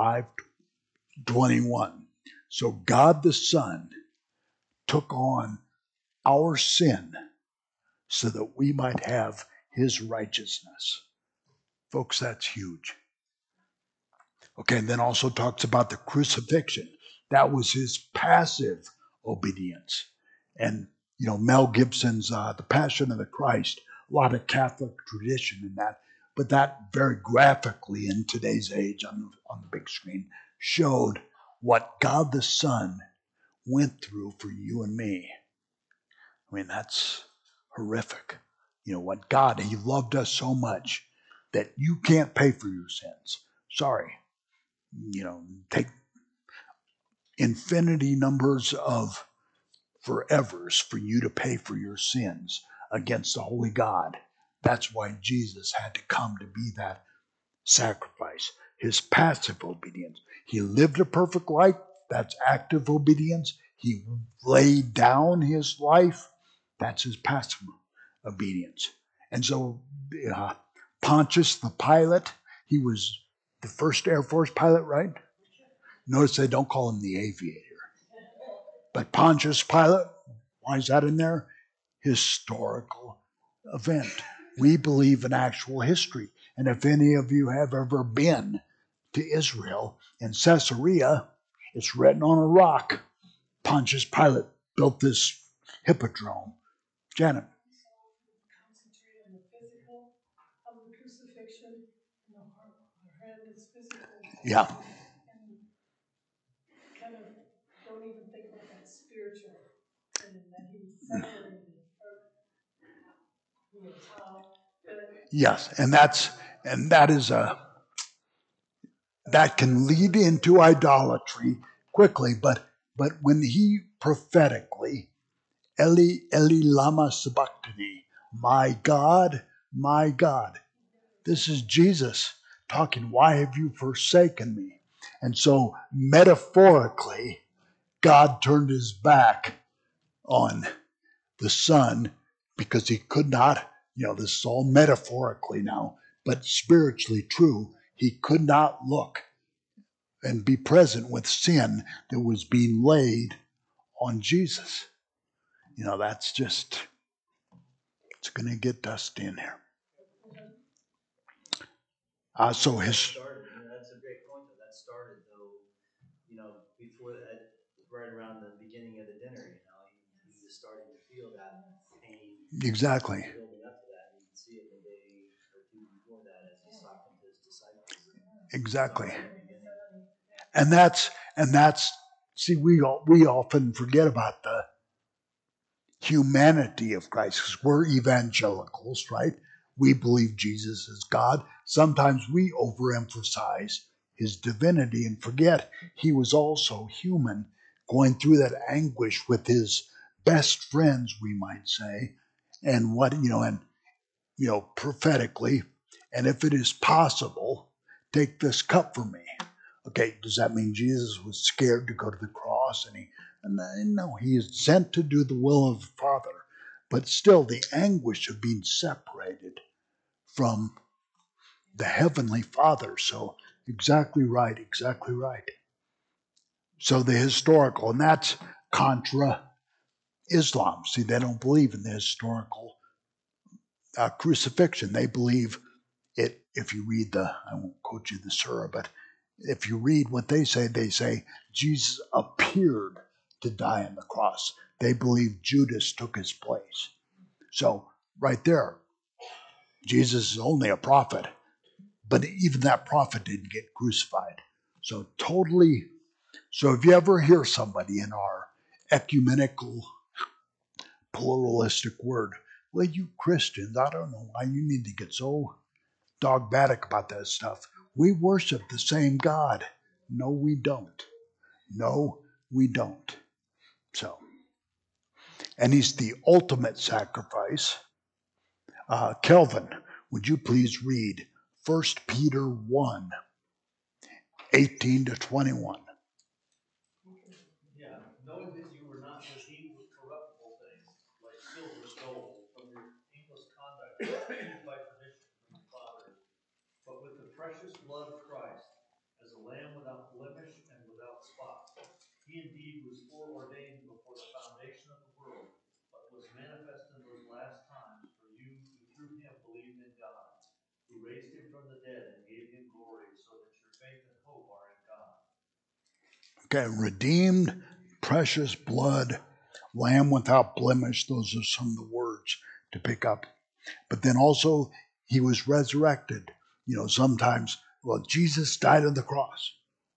5:21. So God the Son took on our sin so that we might have his righteousness. Folks, that's huge. Okay, and then also talks about the crucifixion. That was his passive obedience. And, Mel Gibson's The Passion of the Christ, a lot of Catholic tradition in that, but that very graphically in today's age on the big screen showed what God the Son went through for you and me. I mean, that's horrific. What God, he loved us so much that you can't pay for your sins. Sorry. Take infinity numbers of forevers for you to pay for your sins against the holy God. That's why Jesus had to come to be that sacrifice. His passive obedience. He lived a perfect life. That's active obedience. He laid down his life. That's his passive obedience. And so Pontius the pilot, he was the first Air Force pilot, right? Notice they don't call him the aviator. But Pontius Pilate, why is that in there? Historical event. We believe in actual history. And if any of you have ever been to Israel in Caesarea, it's written on a rock. Pontius Pilate built this hippodrome. Janet. Concentrate on the physical of the crucifixion, and our head is physical. Yeah. And kind of don't even think about that spiritual, and that he was separated from the top. Yes, and that can lead into idolatry quickly, but when he prophetically, Eli, Eli, lama sabachthani, my God, this is Jesus talking, why have you forsaken me? And so metaphorically, God turned his back on the Son because he could not, this is all metaphorically now, but spiritually true, he could not look and be present with sin that was being laid on Jesus. That's just, it's going to get dusty in here. So his. That's a great point, though. That started, though, before that, right around the beginning of the dinner, he was starting to feel that pain. Exactly. Building up to that. You can see it the day or two before that as he's talking to his disciples. Exactly. And that's see, we often forget about humanity of Christ, because we're evangelicals, right? We believe Jesus is God. Sometimes we overemphasize his divinity and forget he was also human, going through that anguish with his best friends, we might say, and prophetically, and if it is possible, take this cup from me. Okay, does that mean Jesus was scared to go to the cross? No, he is sent to do the will of the Father. But still, the anguish of being separated from the Heavenly Father. So, exactly right, exactly right. So, the historical, and that's contra Islam. See, they don't believe in the historical crucifixion. They believe it, if you read I won't quote you the surah, but if you read what they say Jesus appeared to die on the cross. They believe Judas took his place. So, right there, Jesus is only a prophet, but even that prophet didn't get crucified. So, totally. So, if you ever hear somebody in our ecumenical, pluralistic word, well, you Christians, I don't know why you need to get so dogmatic about that stuff. We worship the same God. No, we don't. No, we don't. So, and he's the ultimate sacrifice. Kelvin, would you please read 1 Peter 1, 18 to 21? Yeah, knowing that you were not redeemed with corruptible things, like silver and gold, from your aimless conduct received by tradition from your fathers, but with the precious blood of Christ, as a lamb without blemish and without spot. He indeed was foreordained before the foundation of the world, but was manifest in those last times for you who through him believed in God, who raised him from the dead and gave him glory, so that your faith and hope are in God. Okay, redeemed, precious blood, lamb without blemish. Those are some of the words to pick up. But then also, he was resurrected. Sometimes, well, Jesus died on the cross.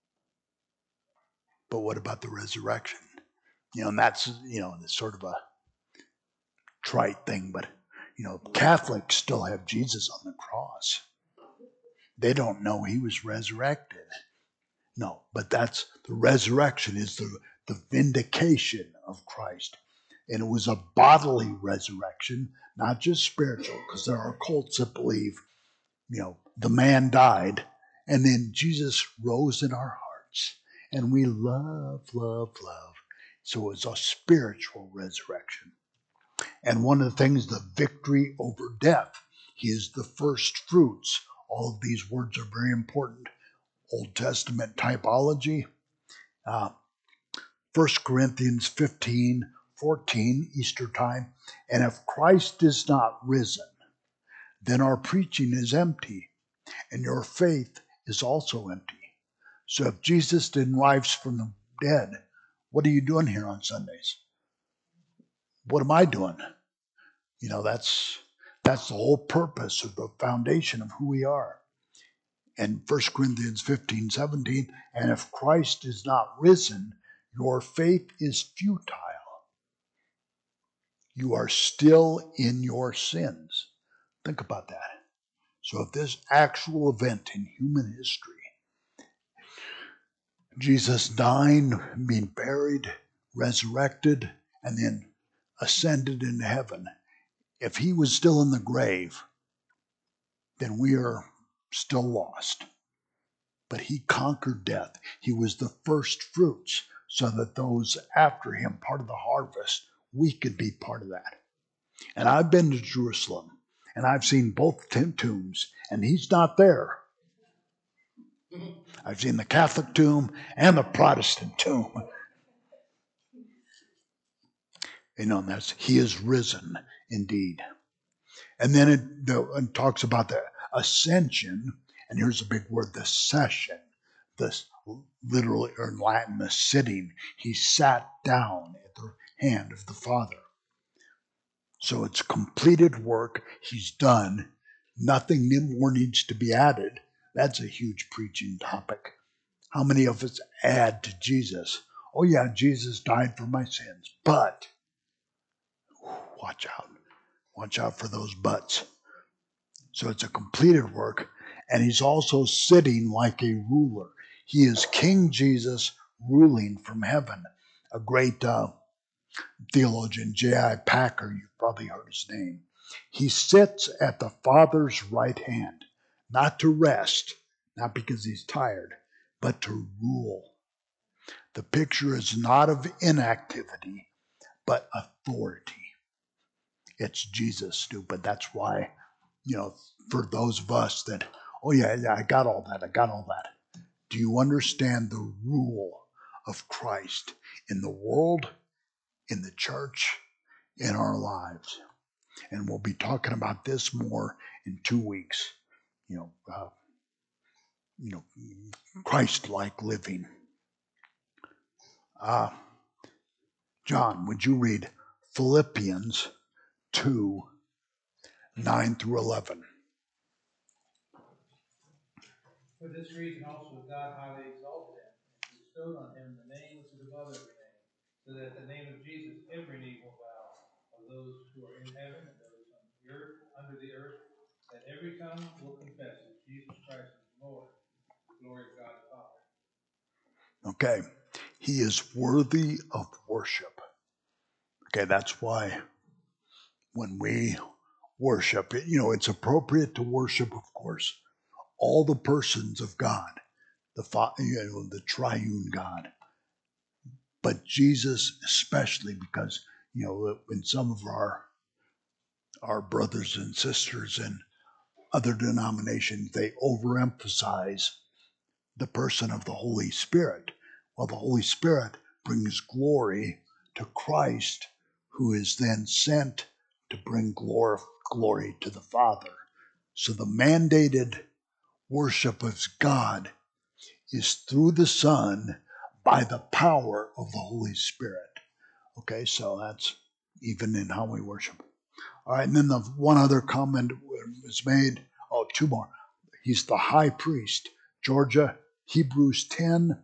But what about the resurrection? And that's, it's sort of a trite thing, but, Catholics still have Jesus on the cross. They don't know he was resurrected. No, but that's the resurrection is the vindication of Christ. And it was a bodily resurrection, not just spiritual, because there are cults that believe, the man died and then Jesus rose in our hearts and we love, love, love. So it's a spiritual resurrection. And one of the things, the victory over death, he is the first fruits. All of these words are very important. Old Testament typology. 1 Corinthians 15:14, Easter time. And if Christ is not risen, then our preaching is empty, and your faith is also empty. So if Jesus didn't rise from the dead, what are you doing here on Sundays? What am I doing? That's the whole purpose of the foundation of who we are. And 1 Corinthians 15:17, and if Christ is not risen, your faith is futile. You are still in your sins. Think about that. So if this actual event in human history, Jesus dying, being buried, resurrected, and then ascended into heaven, if he was still in the grave, then we are still lost. But he conquered death. He was the first fruits, so that those after him, part of the harvest, we could be part of that. And I've been to Jerusalem, and I've seen both tombs, and he's not there. I've seen the Catholic tomb and the Protestant tomb. He is risen indeed. And then it talks about the ascension, and here's a big word, the session. This literally, or in Latin, the sitting. He sat down at the hand of the Father. So it's completed work. He's done. Nothing more needs to be added. That's a huge preaching topic. How many of us add to Jesus? Oh yeah, Jesus died for my sins, but watch out. Watch out for those buts. So it's a completed work, and he's also sitting like a ruler. He is King Jesus ruling from heaven. A great theologian, J.I. Packer, you've probably heard his name. He sits at the Father's right hand, not to rest, not because he's tired, but to rule. The picture is not of inactivity, but authority. It's Jesus, stupid. That's why, for those of us that, oh yeah, I got all that. Do you understand the rule of Christ in the world, in the church, in our lives? And we'll be talking about this more in 2 weeks. Christ-like living. John, would you read Philippians 2, 9 through 11? For this reason also God highly exalted him, and bestowed on him the name which is above every name, so that at the name of Jesus every knee will bow, of those who are in heaven and those on the earth, under the earth, that every tongue will confess that Jesus Christ is Lord, to the glory of God the Father. Okay, he is worthy of worship. Okay, that's why when we worship, it's appropriate to worship, of course, all the persons of God, the triune God, but Jesus especially, because in some of our brothers and sisters in other denominations, they overemphasize the person of the Holy Spirit. Well, the Holy Spirit brings glory to Christ, who is then sent to bring glory to the Father. So the mandated worship of God is through the Son by the power of the Holy Spirit. Okay, so that's even in how we worship. All right, and then the one other comment was made. Oh, two more. He's the high priest. Georgia, Hebrews 10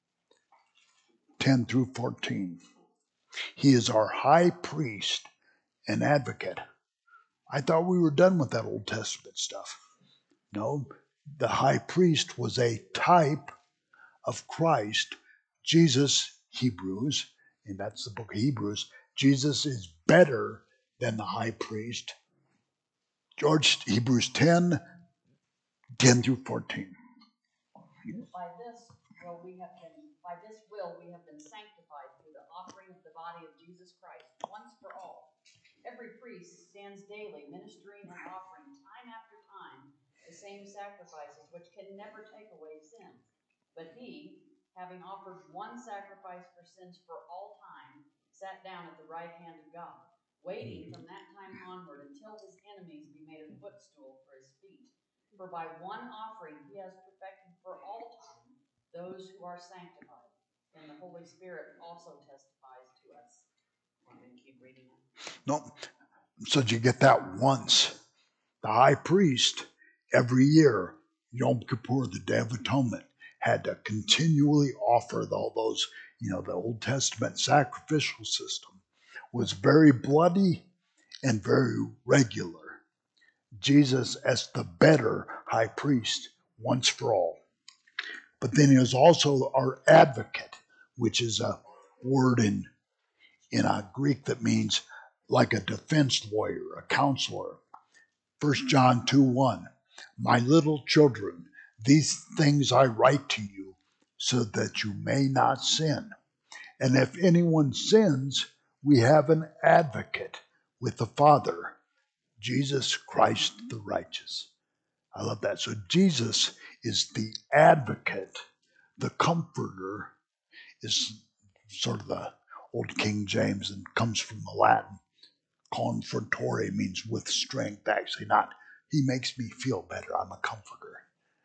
through 14. He is our high priest and advocate. I thought we were done with that Old Testament stuff. No, the high priest was a type of Christ. Jesus, Hebrews, and that's the book of Hebrews, Jesus is better than the high priest. George, Hebrews 10 through 14. By this will we have been sanctified through the offering of the body of Jesus Christ once for all. Every priest stands daily ministering and offering time after time the same sacrifices which can never take away sins. But he, having offered one sacrifice for sins for all time, sat down at the right hand of God, waiting from that time onward until his enemies be made a footstool for his feet. For by one offering he has perfected for all time those who are sanctified, and the Holy Spirit also testifies to us. Want me to keep reading it? No, so you get that once. The high priest, every year, Yom Kippur, the Day of Atonement, had to continually offer all those, the Old Testament sacrificial system was very bloody and very regular. Jesus as the better high priest once for all. But then he is also our advocate, which is a word in Greek that means like a defense lawyer, a counselor. 1 John 2:1. My little children, these things I write to you so that you may not sin. And if anyone sins, we have an advocate with the Father, Jesus Christ the righteous. I love that. So Jesus is the advocate. The comforter is sort of the old King James and comes from the Latin. Confortore means with strength, actually, not he makes me feel better. I'm a comforter.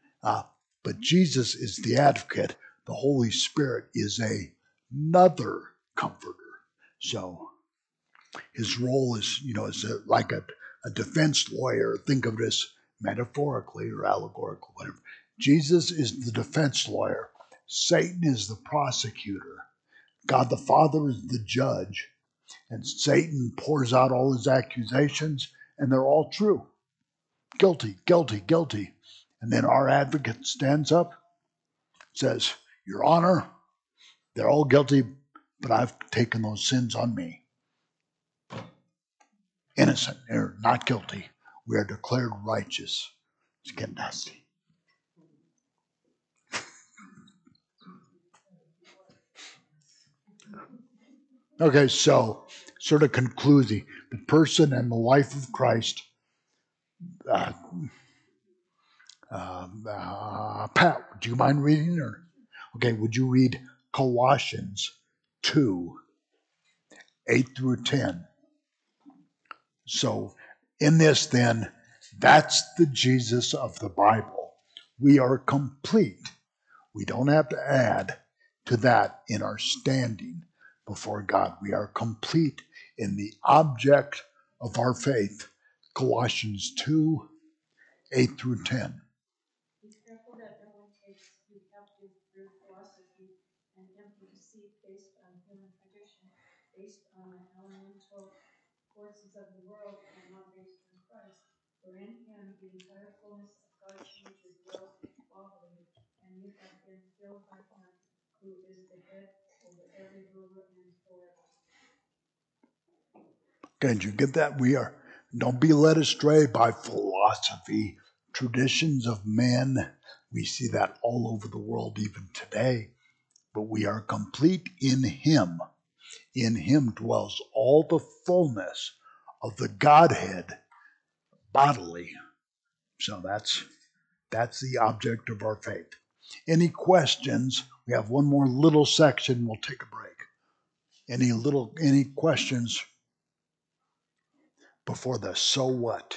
But Jesus is the advocate. The Holy Spirit is another comforter. So his role is, like a defense lawyer. Think of it as metaphorically or allegorically, whatever. Jesus is the defense lawyer. Satan is the prosecutor. God the Father is the judge. And Satan pours out all his accusations, and they're all true. Guilty, guilty, guilty. And then our advocate stands up, says, Your Honor, they're all guilty, but I've taken those sins on me. Innocent, they're not guilty. We are declared righteous. It's getting nasty. Okay, so sort of concluding, the person and the life of Christ. Pat, do you mind reading? Or okay, would you read Colossians 2, 8 through 10? So in this then, that's the Jesus of the Bible. We are complete. We don't have to add to that in our standing before God. We are complete in the object of our faith. Colossians 2, 8 through 10. Be careful that no one takes you captive through philosophy and empty deceit based on human tradition, based on the elemental forces of the world, and not based on Christ. For in him the entire fullness of God's nature dwells bodily, and you have been filled by him, who is the head over every ruler and authority. Okay, did you get that? Don't be led astray by philosophy, traditions of men. We see that all over the world even today. But we are complete in him. In him dwells all the fullness of the Godhead bodily. So that's the object of our faith. Any questions? We have one more little section. We'll take a break. Any questions before the so what?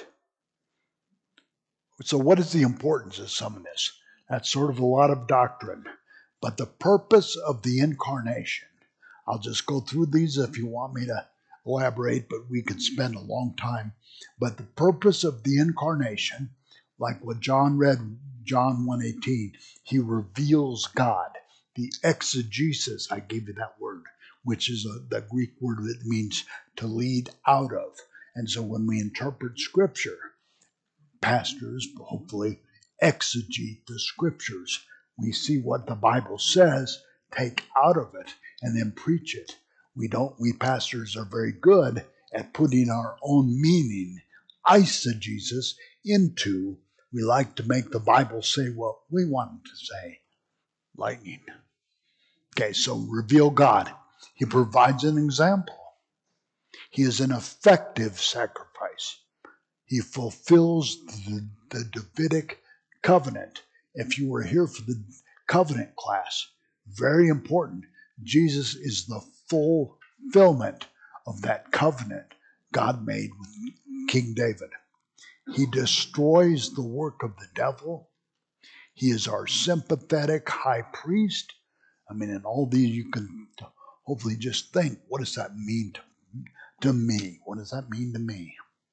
So what is the importance of some of this? That's sort of a lot of doctrine. But the purpose of the incarnation, I'll just go through these if you want me to elaborate, but we could spend a long time. But the purpose of the incarnation, like what John read, John 1:18, he reveals God. The exegesis, I gave you that word, which is the Greek word that means to lead out of. And so when we interpret Scripture, pastors hopefully exegete the Scriptures. We see what the Bible says, take out of it, and then preach it. We pastors are very good at putting our own meaning, eisegesis, into. We like to make the Bible say what we want it to say. Lightning. Okay, so reveal God. He provides an example. He is an effective sacrifice. He fulfills the Davidic covenant. If you were here for the covenant class, very important. Jesus is the fulfillment of that covenant God made with King David. He destroys the work of the devil. He is our sympathetic high priest. I mean, in all these, you can hopefully just think, what does that mean to me? What does that mean to me?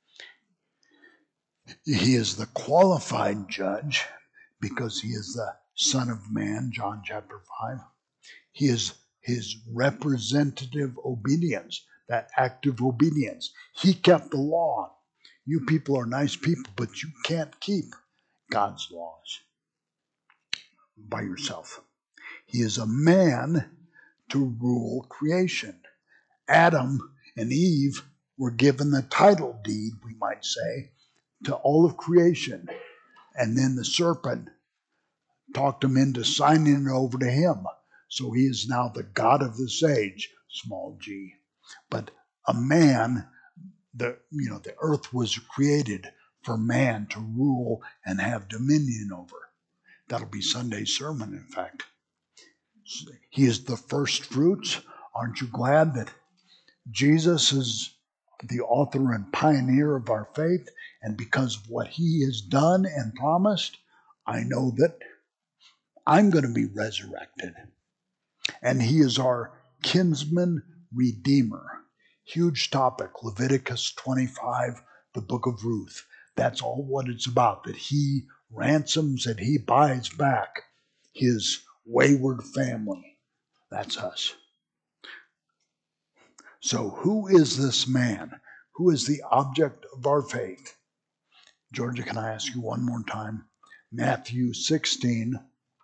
He is the qualified judge because he is the Son of Man, John chapter 5. He is his representative obedience, that active obedience. He kept the law. You people are nice people, but you can't keep God's laws by yourself. He is a man to rule creation. Adam and Eve were given the title deed, we might say, to all of creation. And then the serpent talked him into signing it over to him. So he is now the God of this age, small g. But a man, the earth was created for man to rule and have dominion over. That'll be Sunday's sermon, in fact. He is the first fruits. Aren't you glad that Jesus is the author and pioneer of our faith? And because of what he has done and promised, I know that I'm going to be resurrected. And he is our kinsman redeemer. Huge topic, Leviticus 25, the book of Ruth. That's all what it's about, that he ransoms and he buys back his wayward family. That's us. So who is this man? Who is the object of our faith? Georgia, can I ask you one more time? Matthew 16,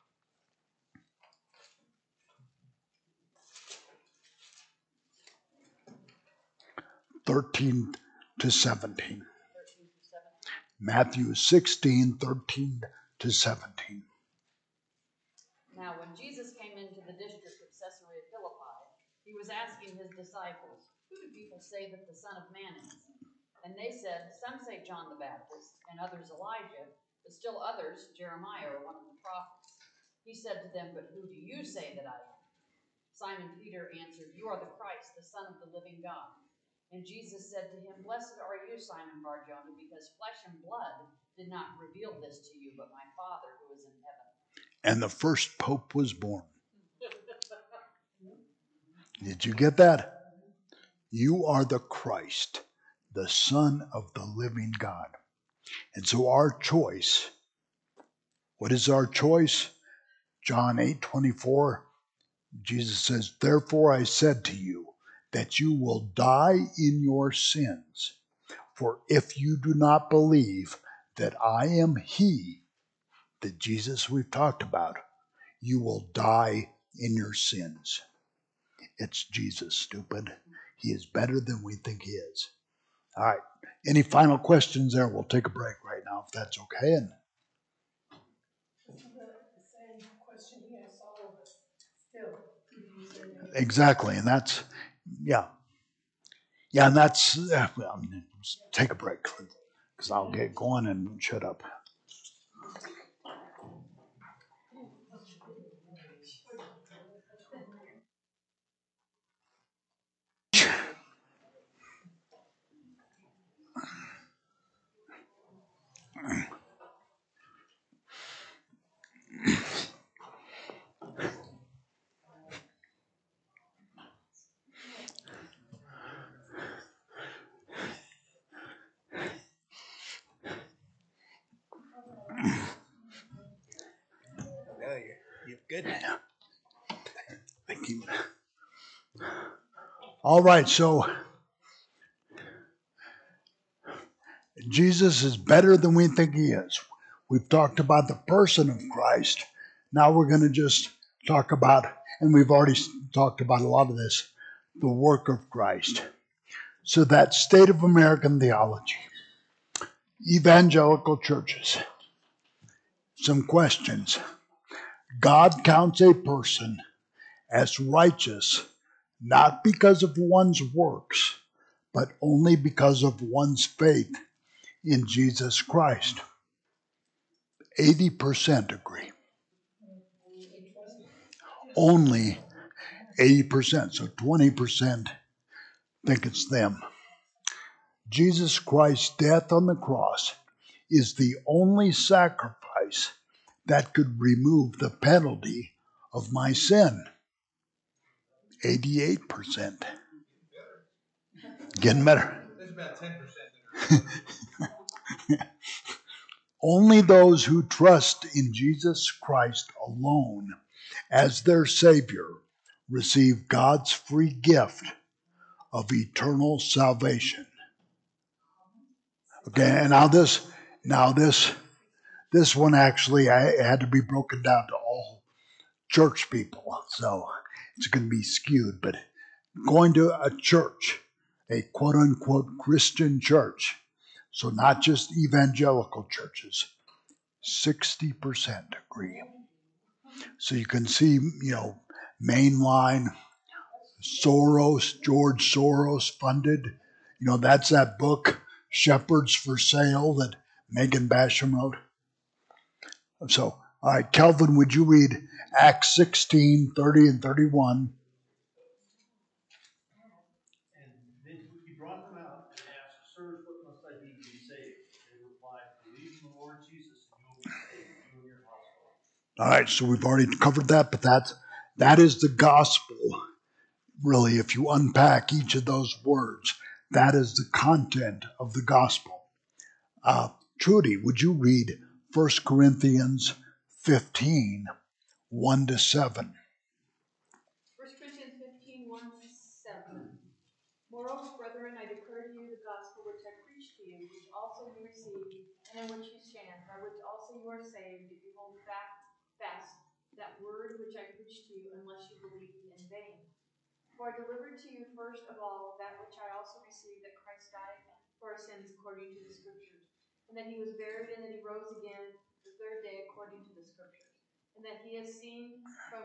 13 to 17. Matthew 16, 13 to 17. Now, when Jesus came into the district of Caesarea Philippi, he was asking his disciples, "Who do people say that the Son of Man is?" And they said, "Some say John the Baptist, and others Elijah, but still others Jeremiah or one of the prophets." He said to them, "But who do you say that I am?" Simon Peter answered, "You are the Christ, the Son of the living God." And Jesus said to him, "Blessed are you, Simon Bar-Jonah, because flesh and blood did not reveal this to you, but my Father who is in heaven." And the first pope was born. Did you get that? You are the Christ, the Son of the living God. And so our choice, what is our choice? John 8:24, Jesus says, "Therefore I said to you that you will die in your sins. For if you do not believe that I am He," the Jesus we've talked about, "you will die in your sins." It's Jesus, stupid. He is better than we think he is. All right. Any final questions there? We'll take a break right now if that's okay. And This is the same question he asks all of us still. Who do you say that is? exactly. And that's, yeah. Yeah, and that's, well, let's take a break because I'll get going and shut up. No, you're good now. Thank you. All right, so Jesus is better than we think he is. We've talked about the person of Christ. Now we're going to just talk about, and we've already talked about a lot of this, the work of Christ. So that state of American theology, evangelical churches, some questions. God counts a person as righteous not because of one's works, but only because of one's faith in Jesus Christ. 80% agree. Only 80%, so 20% think it's them. Jesus Christ's death on the cross is the only sacrifice that could remove the penalty of my sin. 88%. Getting better. There's about 10% that are. Only those who trust in Jesus Christ alone as their Savior receive God's free gift of eternal salvation. Okay, and now this one actually I had to be broken down to all church people, so it's going to be skewed. But going to a church, a quote unquote Christian church, so not just evangelical churches, 60% agree. So you can see, mainline Soros, George Soros funded. That's that book, Shepherds for Sale, that Megan Basham wrote. So, all right, Kelvin, would you read Acts 16, 30 and 31? And then he brought them out and asked, "Sirs, what must I do to be saved?" They replied, "Believe in the Lord Jesus, and you will be saved, you and your household." All right, so we've already covered that, but that is the gospel. Really, if you unpack each of those words, that is the content of the gospel. Trudy, would you read 1 Corinthians 15, 1-7? 1 Corinthians 15, 1-7. and in which you stand, by which also you are saved, if you hold fast that word which I preached to you, unless you believe me in vain. For I delivered to you first of all that which I also received, that Christ died for our sins according to the Scriptures, and that he was buried, and that he rose again the third day according to the Scriptures, and that he has seen from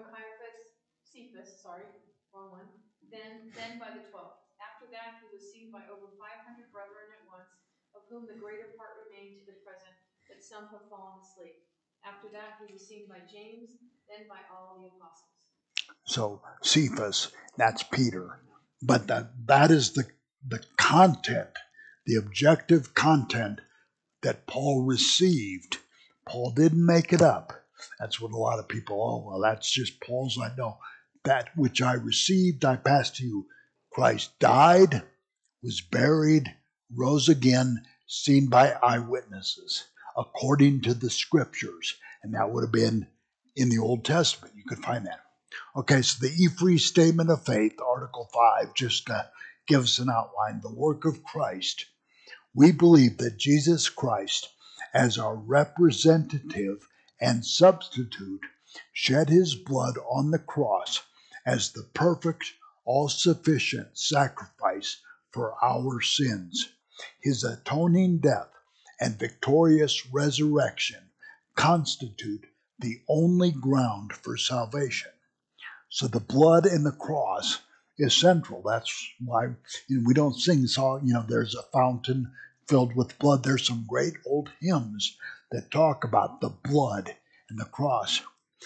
Cephas, wrong one, then by the 12. After that he was seen by over 500 brethren at once, of whom the greater part remain to the present, but some have fallen asleep. After that he was seen by James, then by all the apostles. So Cephas, that's Peter. But that is the content, the objective content that Paul received. Paul didn't make it up. That's what a lot of people, oh, well, that's just Paul's. I know. That which I received, I passed to you. Christ died, was buried, rose again, seen by eyewitnesses, according to the Scriptures. And that would have been in the Old Testament. You could find that. Okay, so the E-Free Statement of Faith, Article 5, just gives an outline. The work of Christ. We believe that Jesus Christ, as our representative and substitute, shed his blood on the cross as the perfect, all-sufficient sacrifice for our sins. His atoning death and victorious resurrection constitute the only ground for salvation. So the blood and the cross is central. That's why we don't sing song, there's a fountain filled with blood. There's some great old hymns that talk about the blood and the cross.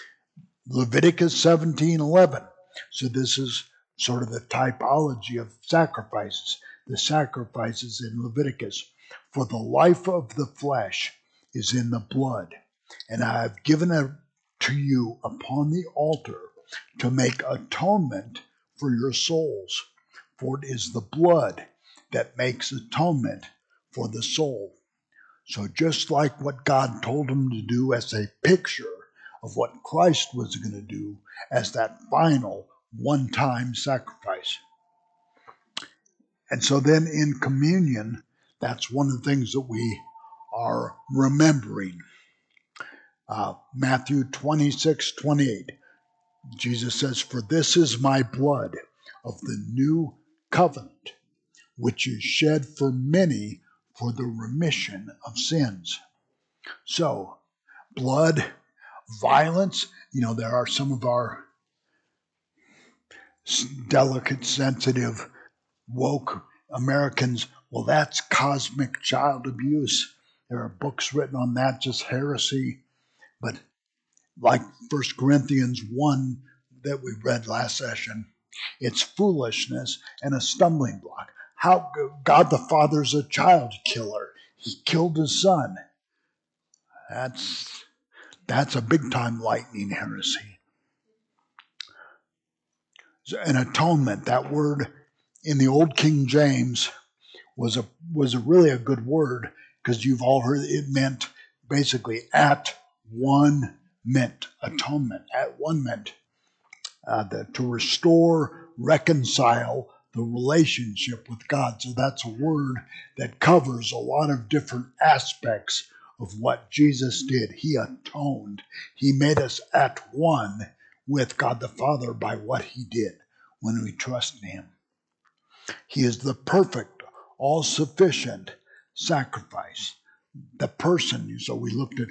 Leviticus 17:11. So this is sort of the typology of sacrifices. The sacrifices in Leviticus. For the life of the flesh is in the blood, and I have given it to you upon the altar to make atonement for your souls. For it is the blood that makes atonement for the soul. So just like what God told him to do as a picture of what Christ was going to do as that final one-time sacrifice. And so then in communion, that's one of the things that we are remembering. Matthew 26:28. Jesus says, "For this is my blood of the new covenant, which is shed for many for the remission of sins." So, blood, violence, there are some of our delicate, sensitive, woke Americans. Well, that's cosmic child abuse. There are books written on that, just heresy. But like 1 Corinthians 1 that we read last session, it's foolishness and a stumbling block. How God the Father's a child killer. He killed his son. That's a big time lightning heresy. An atonement, that word in the Old King James was really a good word, because you've all heard it meant basically at one meant atonement. At one meant to restore, reconcile the relationship with God. So that's a word that covers a lot of different aspects of what Jesus did. He atoned. He made us at one with God the Father by what he did when we trust in him. He is the perfect, all-sufficient sacrifice. The person, so we looked at,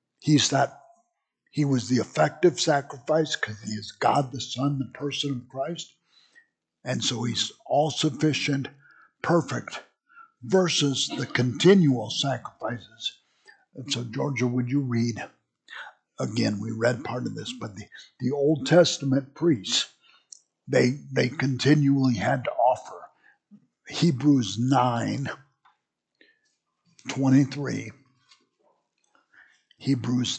he was the effective sacrifice because he is God the Son, the person of Christ. And so he's all-sufficient, perfect, versus the continual sacrifices. And so, Georgia, would you read? Again, we read part of this, but the Old Testament priests, they continually had to offer. Hebrews 9:23. Hebrews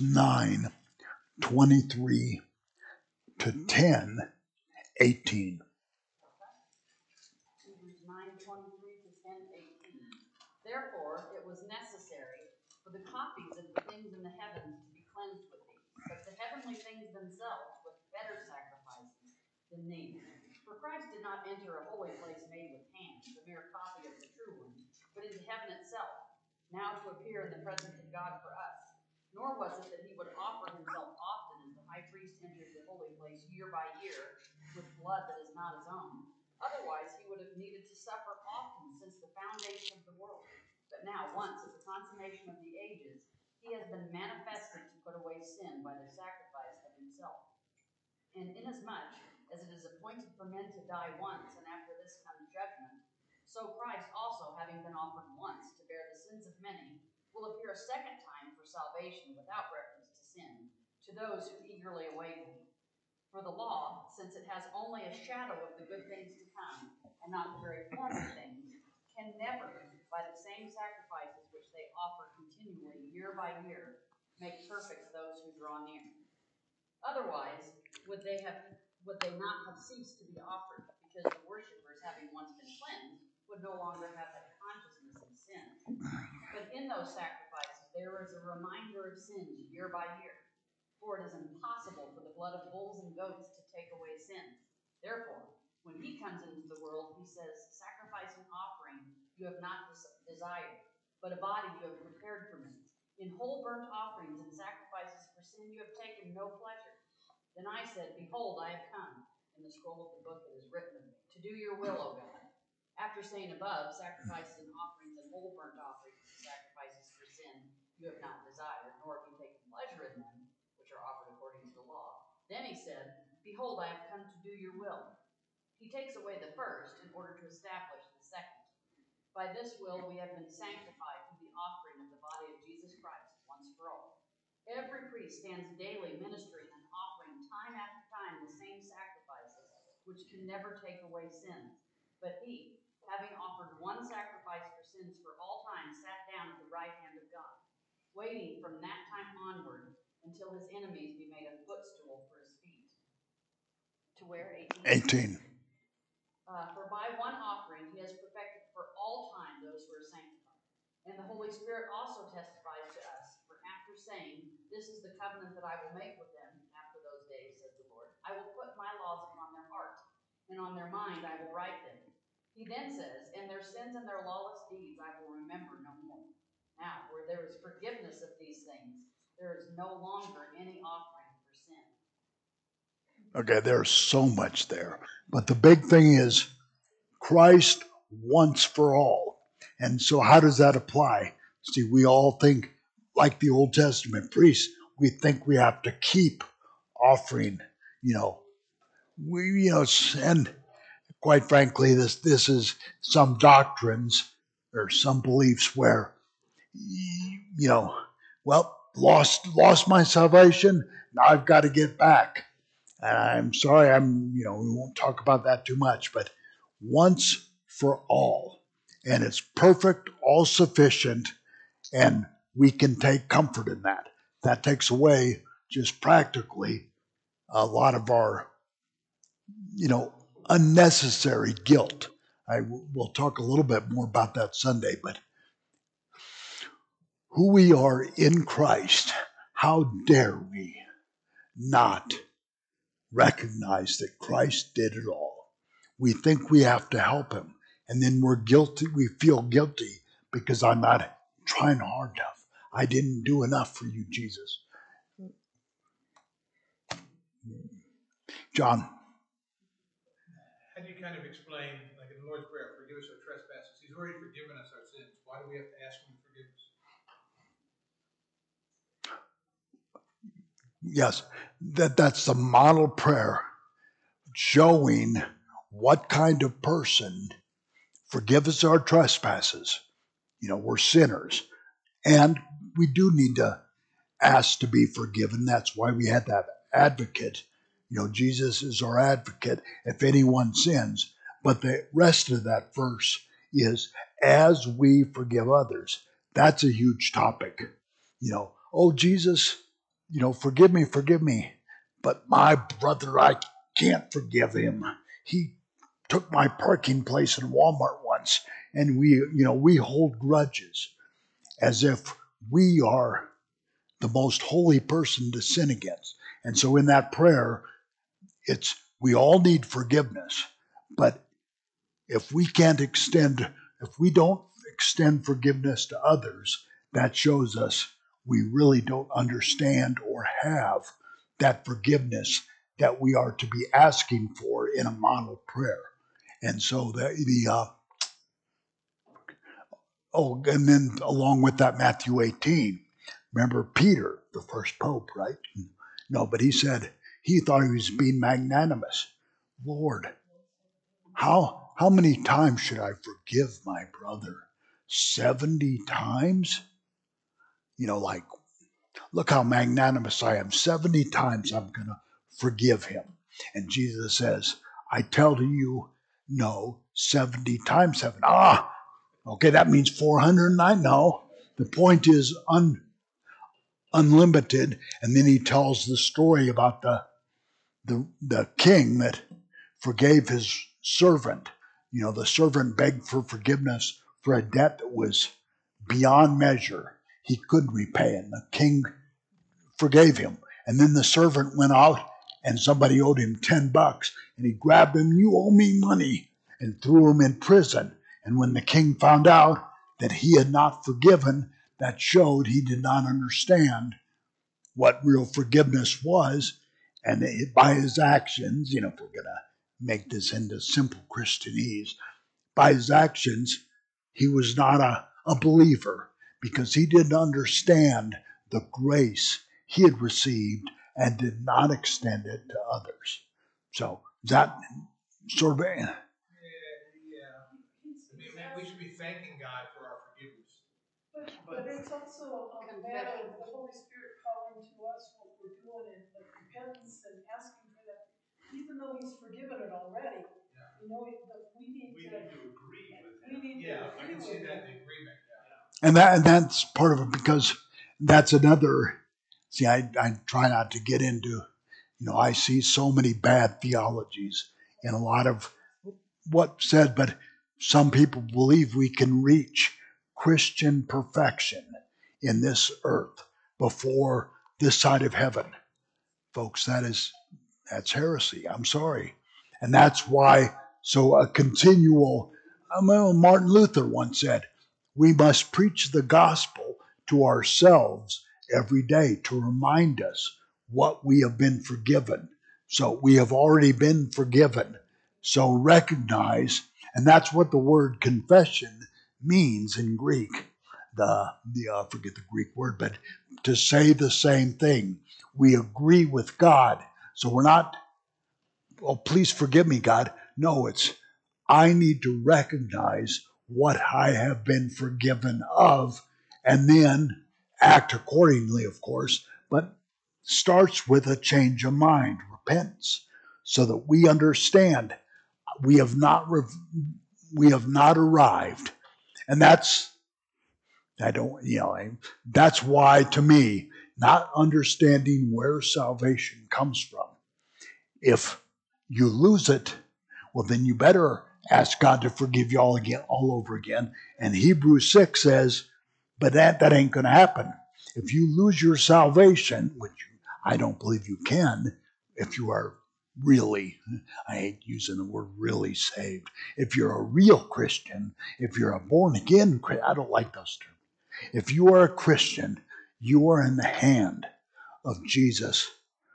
9:23 to 10:18. Hebrews 9:23 to 10:18. Therefore, it was necessary for the copies of the things in the heavens to be cleansed with these, but the heavenly things themselves with better sacrifices than these. For Christ did not enter a holy place made with hands, a mere copy of the true one, but into heaven itself, now to appear in the presence of God for us. Nor was it that he would offer himself often as the high priest enters the holy place year by year with blood that is not his own. Otherwise, he would have needed to suffer often since the foundation of the world. But now, once at the consummation of the ages, he has been manifested to put away sin by the sacrifice of himself. And inasmuch as it is appointed for men to die once, and after this comes judgment, so Christ also, having been offered once to bear the sins of many, will appear a second time for salvation without reference to sin, to those who eagerly await him. For the law, since it has only a shadow of the good things to come, and not the very form of things, can never, by the same sacrifices which they offer continually year by year, make perfect those who draw near. Otherwise, would they not have ceased to be offered, because the worshippers, having once been cleansed, would no longer have that consciousness of sin. But in those sacrifices there is a reminder of sins year by year. For it is impossible for the blood of bulls and goats to take away sins. Therefore, when he comes into the world, he says, sacrifice and offering you have not desired, but a body you have prepared for me. In whole burnt offerings and sacrifices for sin you have taken no pleasure. Then I said, behold, I have come. In the scroll of the book it is written of me, to do your will, O God. After saying above, sacrifices and offerings and whole burnt offerings and sacrifices for sin you have not desired, nor have you taken pleasure in them, which are offered according to the law. Then he said, behold, I have come to do your will. He takes away the first in order to establish the second. By this will we have been sanctified through the offering of the body of Jesus Christ once for all. Every priest stands daily ministering and offering time after time the same sacrifices, which can never take away sins. But he, having offered one sacrifice for sins for all time, sat down at the right hand of God, waiting from that time onward until his enemies be made a footstool for his feet. To where? 18. For by one offering he has perfected for all time those who are sanctified. And the Holy Spirit also testifies to us, for after saying, this is the covenant that I will make with them after those days, says the Lord, I will put my laws upon their heart, and on their mind I will write them. He then says, and their sins and their lawless deeds I will remember no more. Now, where there is forgiveness of these things, there is no longer any offering for sin. Okay, there's so much there. But the big thing is Christ once for all. And so how does that apply? See, we all think, like the Old Testament priests, we think we have to keep offering, and quite frankly, this is some doctrines or some beliefs where, lost my salvation, now I've got to get back. And I'm sorry, we won't talk about that too much, but once for all. And it's perfect, all sufficient, and we can take comfort in that. That takes away just practically a lot of our, unnecessary guilt. We'll talk a little bit more about that Sunday, but who we are in Christ, how dare we not recognize that Christ did it all? We think we have to help him, and then we're guilty. We feel guilty because I'm not trying hard enough. I didn't do enough for you, Jesus. John. How do you kind of explain, like in the Lord's Prayer, forgive us our trespasses? He's already forgiven us our sins. Why do we have to ask him to forgive us? Yes, that's the model prayer, showing what kind of person. Forgive us our trespasses. We're sinners, and we do need to ask to be forgiven. That's why we had that advocate. Jesus is our advocate if anyone sins. But the rest of that verse is, as we forgive others. That's a huge topic. Oh, Jesus, forgive me. But my brother, I can't forgive him. He took my parking place in Walmart once, and we hold grudges as if we are the most holy person to sin against. And so in that prayer, we all need forgiveness. But if we don't extend forgiveness to others, that shows us we really don't understand or have that forgiveness that we are to be asking for in a model prayer. And so and then along with that, Matthew 18, remember Peter, the first pope, right? No, but he said he thought he was being magnanimous. Lord, how many times should I forgive my brother? 70 times? Like, look how magnanimous I am. 70 times I'm going to forgive him. And Jesus says, I tell to you, no, 70 times 7. Okay, that means 409. No, the point is unlimited. And then he tells the story about the king that forgave his servant. The servant begged for forgiveness for a debt that was beyond measure. He couldn't repay it. And the king forgave him. And then the servant went out and somebody owed him $10 and he grabbed him, you owe me money, and threw him in prison. And when the king found out that he had not forgiven, that showed he did not understand what real forgiveness was. And by his actions, if we're going to make this into simple Christianese, by his actions, he was not a believer because he didn't understand the grace he had received and did not extend it to others. So that sort of... Yeah. We should be thanking God for our forgiveness. But it's also a matter of the Holy Spirit calling to us what we're doing and the repentance and asking for that. Even though He's forgiven it already, we need to agree with Him. I can see that in agreement. And that's part of it because that's another... See, I try not to get into... I see so many bad theologies in a lot of what's said, but some people believe we can reach Christian perfection in this earth before this side of heaven. Folks, that's heresy. I'm sorry. And that's why, so a continual... Martin Luther once said, we must preach the gospel to ourselves every day to remind us what we have been forgiven. So we have already been forgiven. So recognize, and that's what the word confession means in Greek. I forget the Greek word, but to say the same thing. We agree with God. So we're not, oh, please forgive me, God. No, it's, I need to recognize what I have been forgiven of and then act accordingly, of course, but starts with a change of mind, repentance, so that we understand we have not arrived. And that's why, to me, not understanding where salvation comes from. If you lose it, well, then you better ask God to forgive you all over again. And Hebrews 6 says, but that ain't going to happen. If you lose your salvation, which I don't believe you can, if you are really, I hate using the word really saved. If you're a real Christian, if you're a born again Christian, I don't like those terms. If you are a Christian, you are in the hand of Jesus,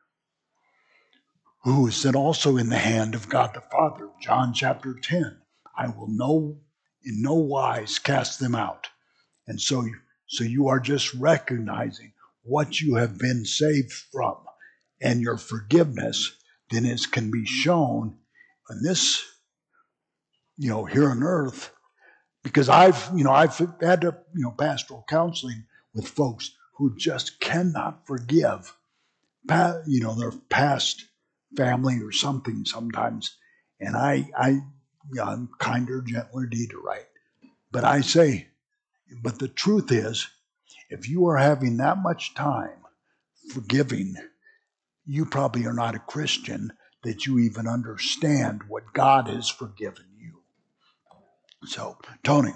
who is then also in the hand of God the Father. John chapter 10. I will in no wise cast them out. And so you are just recognizing what you have been saved from, and your forgiveness then can be shown in this, here on earth. Because I've had to, pastoral counseling with folks who just cannot forgive, their past family or something sometimes. And I'm kinder, gentler, deed to right. But I say, but the truth is, if you are having that much time forgiving, you probably are not a Christian that you even understand what God has forgiven you. So, Tony.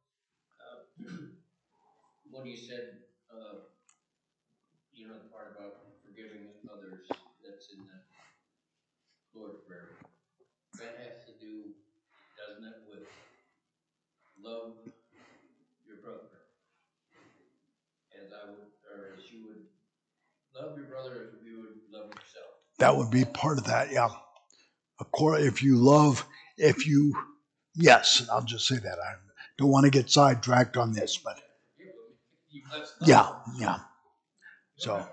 When you said, the part about forgiving others, that's in the Lord's Prayer, that has to do, doesn't it, with love Love your brother as you would love yourself. That would be part of that, yeah. Yes, I'll just say that. I don't want to get sidetracked on this, but yeah. So,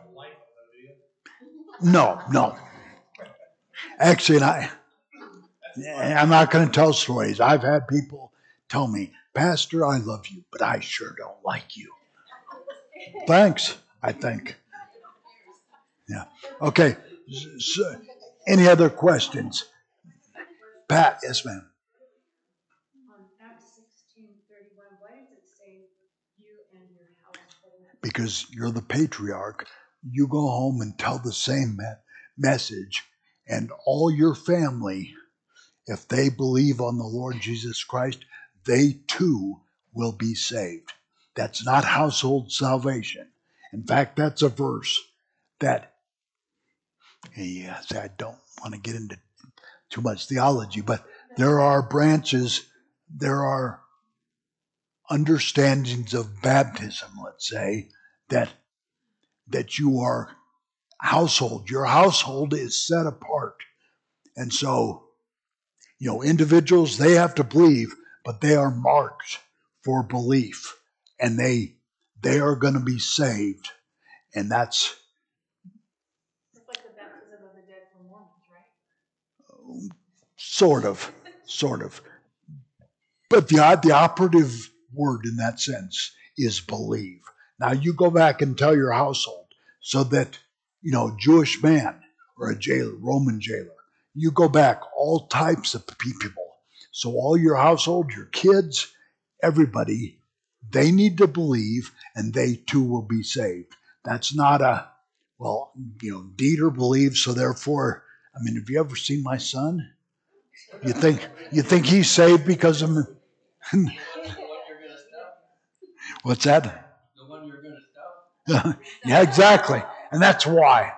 no. Actually, I'm not going to tell stories. I've had people tell me, Pastor, I love you, but I sure don't like you. Thanks, I think. Yeah. Okay. So, any other questions? Pat, yes, ma'am. On Acts 16:31, why does it say you and your household? Because you're the patriarch. You go home and tell the same message, and all your family, if they believe on the Lord Jesus Christ, they too will be saved. That's not household salvation. In fact, that's a verse that, yes, I don't want to get into too much theology, but there are branches, there are understandings of baptism, let's say, that you are household. Your household is set apart. And so, individuals, they have to believe, but they are marked for belief. And they are going to be saved. And that's It's like the baptism of the dead for Mormons, right? sort of. But the operative word in that sense is believe. Now you go back and tell your household so that, Jewish man or a jailer, Roman jailer, you go back, all types of people. So all your household, your kids, everybody, they need to believe and they too will be saved. That's not Dieter believes, so therefore, have you ever seen my son? You think he's saved because of what's that? The one you're going to stop? Yeah, exactly. And that's why.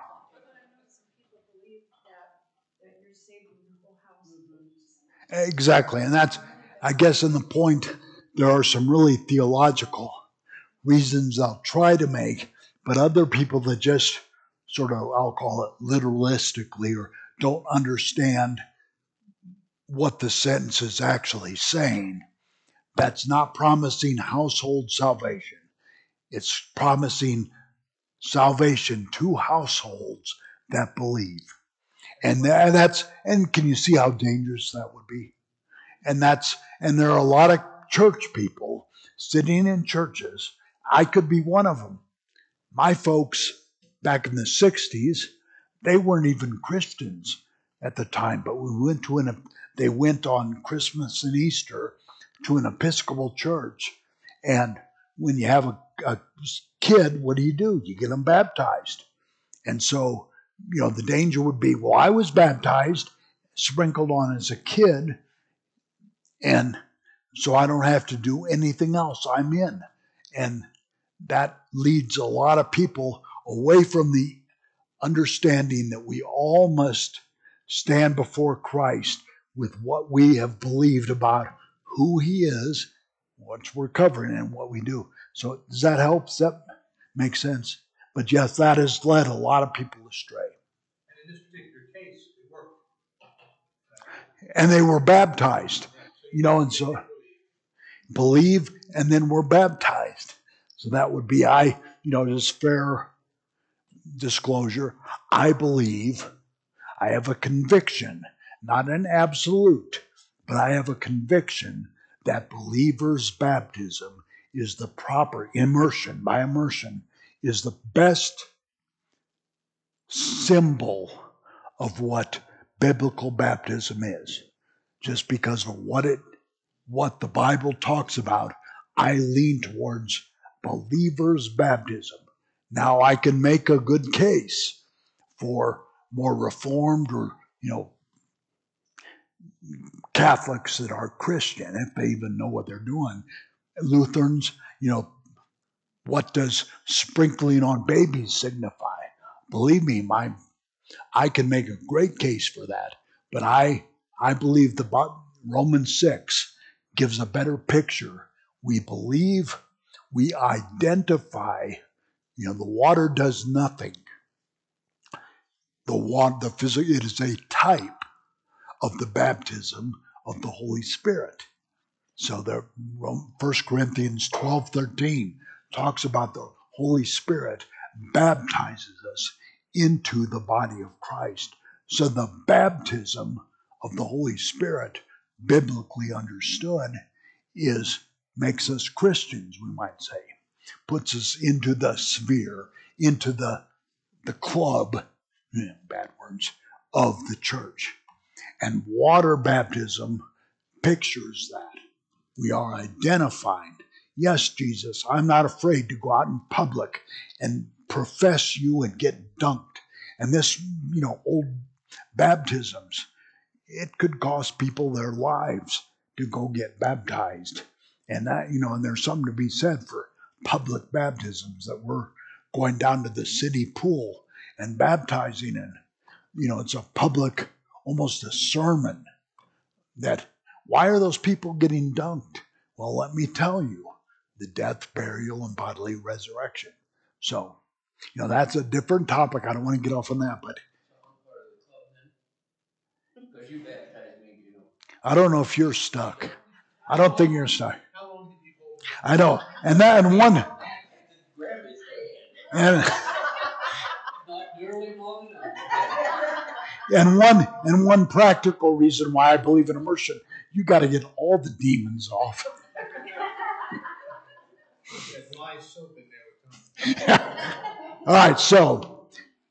Exactly. And that's, I guess, in the point, there are some really theological reasons I'll try to make, but other people that just sort of, I'll call it literalistically, or don't understand what the sentence is actually saying. That's not promising household salvation. It's promising salvation to households that believe. And can you see how dangerous that would be? And there are a lot of church people sitting in churches. I could be one of them. My folks back in the 60s, they weren't even Christians at the time, but they went on Christmas and Easter to an Episcopal church. And when you have a kid, what do? You get them baptized. And so, the danger would be, well, I was baptized, sprinkled on as a kid, and so I don't have to do anything else. I'm in. And that leads a lot of people away from the understanding that we all must stand before Christ with what we have believed about who he is, what we're covering, and what we do. So does that help? Does that make sense? But yes, that has led a lot of people astray. And in this particular case, it worked. And they were baptized, and so believe and then were baptized. So that would be, just fair disclosure. I believe, I have a conviction, not an absolute, but I have a conviction that believers' baptism is the proper immersion, by immersion, is the best symbol of what biblical baptism is. Just because of what the Bible talks about, I lean towards believers' baptism. Now I can make a good case for more Reformed or, Catholics that are Christian, if they even know what they're doing. Lutherans, what does sprinkling on babies signify? Believe me, I can make a great case for that. But I believe Romans 6 gives a better picture. We believe, we identify, the water does nothing. the physical, it is a type of the baptism of the Holy Spirit. So the 1 Corinthians 12:13 talks about the Holy Spirit baptizes us into the body of Christ. So the baptism of the Holy Spirit, biblically understood, makes us Christians, we might say. Puts us into the sphere, into the club, bad words, of the church. And water baptism pictures that. We are identified. Yes, Jesus, I'm not afraid to go out in public and profess you and get dunked. And this, old baptisms, it could cost people their lives to go get baptized. And that, and there's something to be said for public baptisms, that we're going down to the city pool and baptizing. And, it's a public, almost a sermon that, why are those people getting dunked? Well, let me tell you, the death, burial, and bodily resurrection. So, that's a different topic. I don't want to get off on that, but because you baptized me, I don't know if you're stuck. I don't think you're stuck. I know. And that, and one, and, not nearly long enough. and one practical reason why I believe in immersion, you got to get all the demons off. All right, so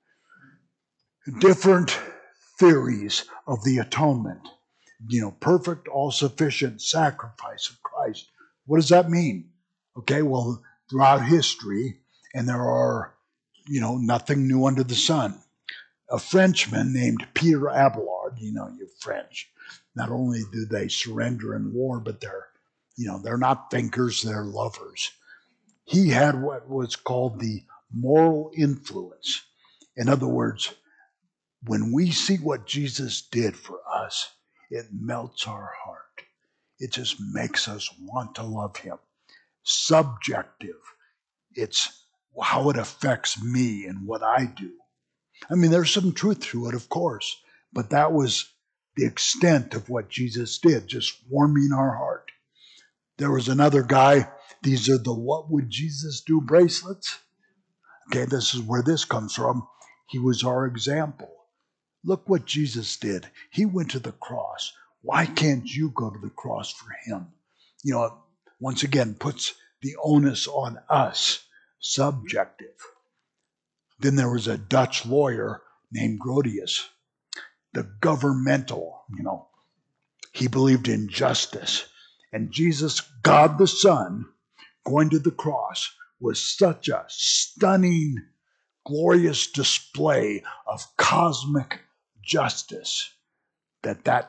different theories of the atonement. Perfect, all-sufficient sacrifice of Christ. What does that mean? Okay, well, throughout history, and there are, nothing new under the sun. A Frenchman named Peter Abelard, you French, not only do they surrender in war, but they're not thinkers, they're lovers. He had what was called the moral influence. In other words, when we see what Jesus did for us, it melts our heart. It just makes us want to love him. Subjective. It's how it affects me and what I do. I mean, there's some truth to it, of course, but that was the extent of what Jesus did, just warming our heart. There was another guy, these are the What Would Jesus Do bracelets. Okay, this is where this comes from. He was our example. Look what Jesus did. He went to the cross. Why can't you go to the cross for him? Once again, puts the onus on us, subjective. Then there was a Dutch lawyer named Grotius, the governmental, he believed in justice. And Jesus, God the Son, going to the cross was such a stunning, glorious display of cosmic justice that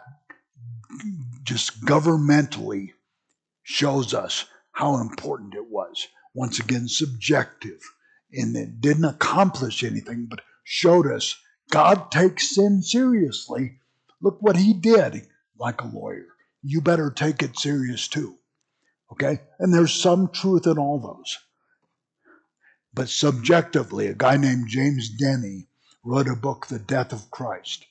just governmentally shows us how important it was. Once again, subjective. And it didn't accomplish anything, but showed us God takes sin seriously. Look what he did, like a lawyer. You better take it serious too. Okay? And there's some truth in all those. But subjectively, a guy named James Denny wrote a book, The Death of Christ.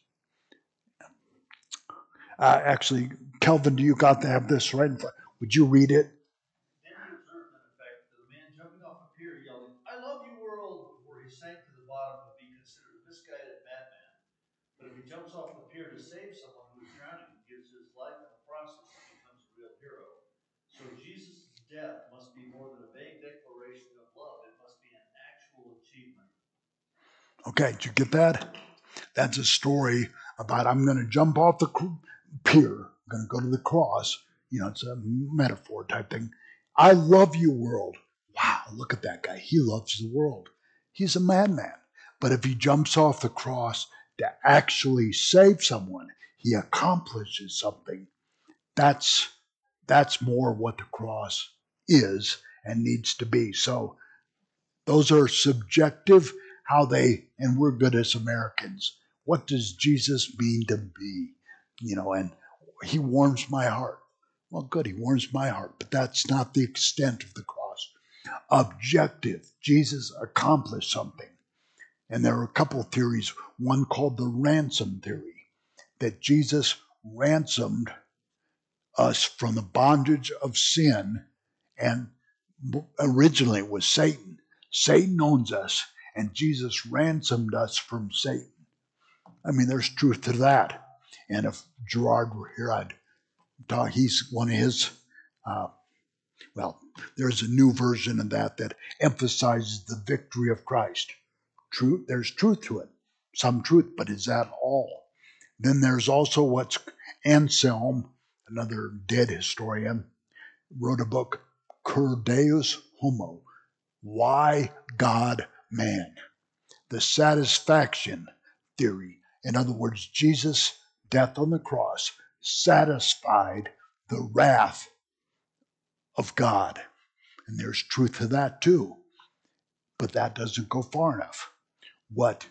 Actually, Kelvin, do you got to have this right in front? Would you read it? Then he observed, in effect, that the man jumping off a pier yelling, "I love you, world," before he sank to the bottom would be considered a misguided madman. But if he jumps off the pier to save someone who is drowning and gives his life in the process, he becomes a real hero. So Jesus' death must be more than a vague declaration of love. It must be an actual achievement. Okay, did you get that? That's a story about I'm going to jump off the pier, I'm going to go to the cross. It's a metaphor type thing. I love you, world. Wow, look at that guy. He loves the world. He's a madman. But if he jumps off the cross to actually save someone, he accomplishes something. That's more what the cross is and needs to be. So those are subjective, and we're good as Americans. What does Jesus mean to be? And he warms my heart. Well, good, he warms my heart, but that's not the extent of the cross. Objective, Jesus accomplished something. And there are a couple of theories. One called the ransom theory, that Jesus ransomed us from the bondage of sin, and originally it was Satan. Satan owns us, and Jesus ransomed us from Satan. I mean, there's truth to that. And if Gerard were here, I'd talk. He's one of his. Well, there's a new version of that emphasizes the victory of Christ. True, there's truth to it, some truth, but is that all? Then there's also what's Anselm, another dead historian, wrote a book, Cur Deus Homo, Why God Man, the satisfaction theory. In other words, Jesus' death on the cross satisfied the wrath of God. And there's truth to that too. But that doesn't go far enough. What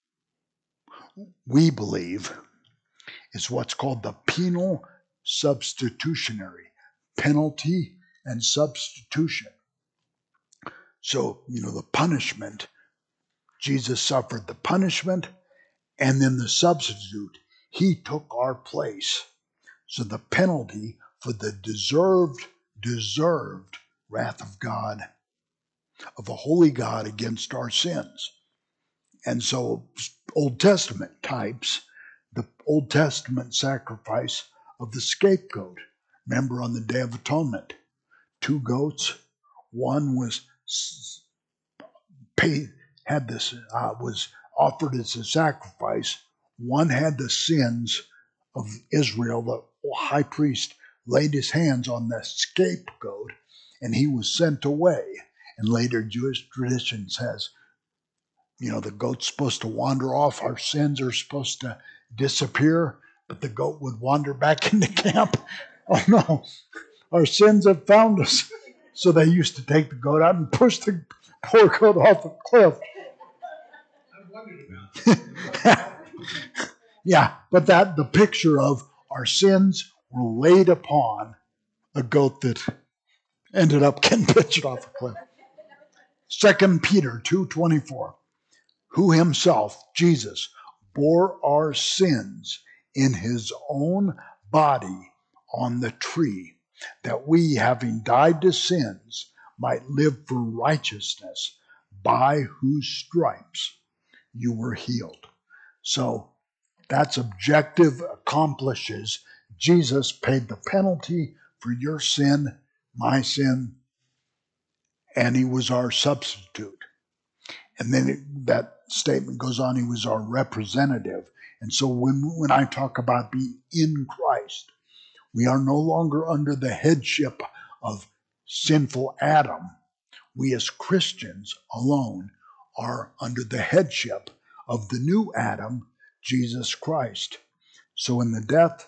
we believe is what's called the penal substitutionary, penalty and substitution. So, the punishment, Jesus suffered the punishment, and then the substitute, he took our place. So the penalty for the deserved wrath of God, of a holy God against our sins. And so Old Testament types the Old Testament sacrifice of the scapegoat. Remember, on the Day of Atonement, 2 goats, one was was offered as a sacrifice. One had the sins of Israel. The high priest laid his hands on the scapegoat, and he was sent away. And later Jewish tradition says, the goat's supposed to wander off, our sins are supposed to disappear, but the goat would wander back into camp. Oh no, our sins have found us. So they used to take the goat out and push the poor goat off a cliff. I wondered about that. Yeah, but the picture of our sins were laid upon a goat that ended up getting pitched off a cliff. 2 Peter 2:24, who himself, Jesus, bore our sins in his own body on the tree, that we, having died to sins, might live for righteousness, by whose stripes you were healed. So that's objective, accomplishes. Jesus paid the penalty for your sin, my sin, and he was our substitute. And then that statement goes on, he was our representative. And so when I talk about being in Christ, we are no longer under the headship of sinful Adam. We as Christians alone are under the headship of the new Adam, Jesus Christ. So in death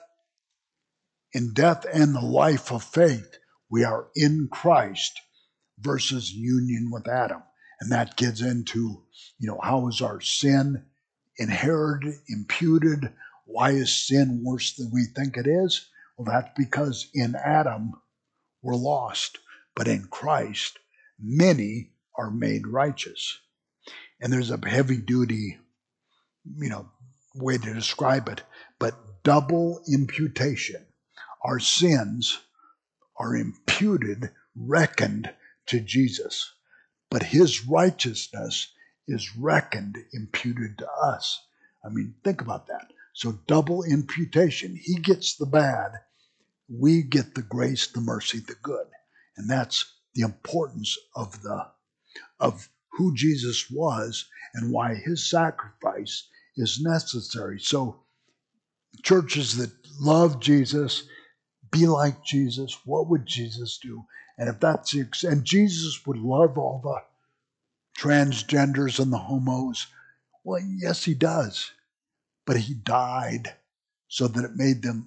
and the life of faith, we are in Christ versus union with Adam. And that gets into, how is our sin inherited, imputed? Why is sin worse than we think it is? Well, that's because in Adam, we're lost. But in Christ, many are made righteous. And there's a heavy duty, way to describe it, but double imputation. Our sins are imputed, reckoned to Jesus, but his righteousness is reckoned, imputed to us. I mean, think about that. So double imputation. He gets the bad, we get the grace, the mercy, the good. And that's the importance of who Jesus was and why his sacrifice is necessary. So churches that love Jesus, be like Jesus, what would Jesus do? And and Jesus would love all the transgenders and the homos. Well, yes, he does. But he died so that it made them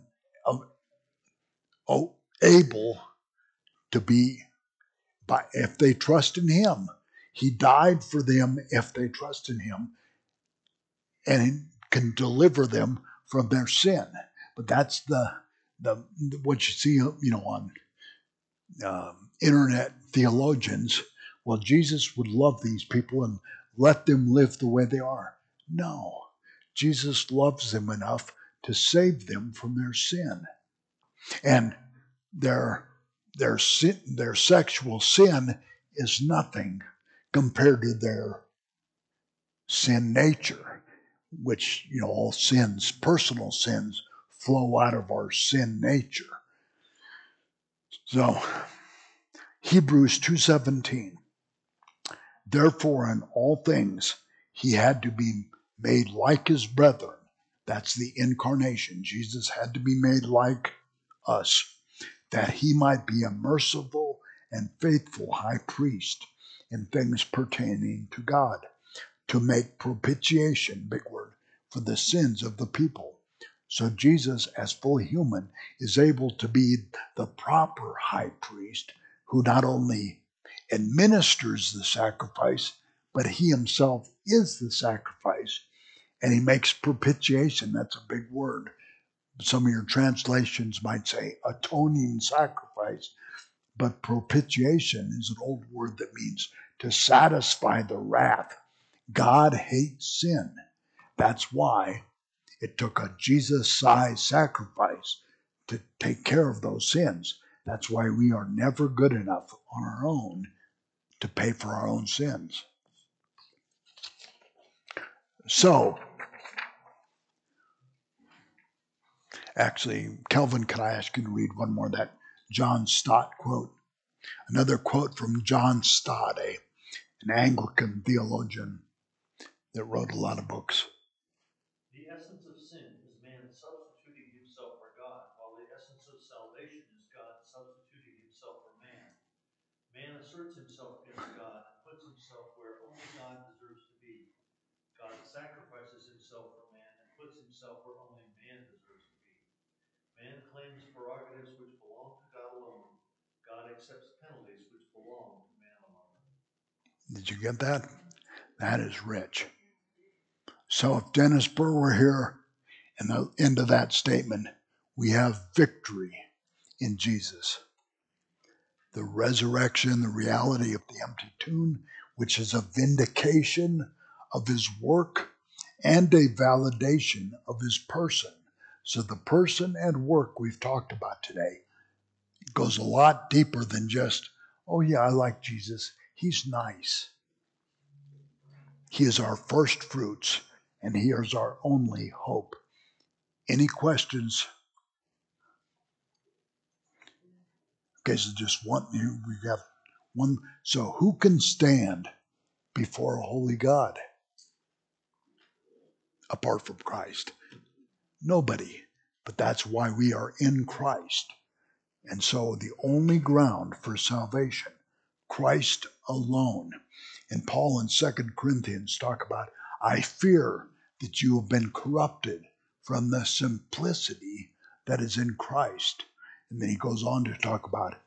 able to be, if they trust in him. He died for them if they trust in him, and he can deliver them from their sin. But that's the what you see, on internet theologians. Well, Jesus would love these people and let them live the way they are. No. Jesus loves them enough to save them from their sin. And their sexual sin is nothing compared to their sin nature, which, all sins, personal sins, flow out of our sin nature. So, Hebrews 2:17. Therefore, in all things, he had to be made like his brethren. That's the incarnation. Jesus had to be made like us, that he might be a merciful and faithful high priest in things pertaining to God, to make propitiation, big word, for the sins of the people. So Jesus, as fully human, is able to be the proper high priest who not only administers the sacrifice, but he himself is the sacrifice. And he makes propitiation. That's a big word. Some of your translations might say atoning sacrifice, but propitiation is an old word that means to satisfy the wrath. God hates sin. That's why it took a Jesus-sized sacrifice to take care of those sins. That's why we are never good enough on our own to pay for our own sins. So, actually, Kelvin, can I ask you to read one more, that John Stott quote? Another quote from John Stott, an Anglican theologian that wrote a lot of books. The essence of sin is man substituting himself for God, while the essence of salvation is God substituting himself for man. Man asserts himself against God and puts himself where only God deserves to be. God sacrifices himself for man and puts himself where only man deserves to be. Man claims prerogatives which belong to God alone. God accepts penalties which belong to man alone. Did you get that? That is rich. So if Dennis Burr were here, and the end of that statement, we have victory in Jesus. The resurrection, the reality of the empty tomb, which is a vindication of his work and a validation of his person. So the person and work we've talked about today goes a lot deeper than just, oh yeah, I like Jesus. He's nice. He is our first fruits, and he is our only hope. Any questions? Okay, so just one, we've got one. So who can stand before a holy God apart from Christ? Nobody. But that's why we are in Christ. And so the only ground for salvation, Christ alone. And Paul in 2 Corinthians talk about, I fear that you have been corrupted from the simplicity that is in Christ. And then he goes on to talk about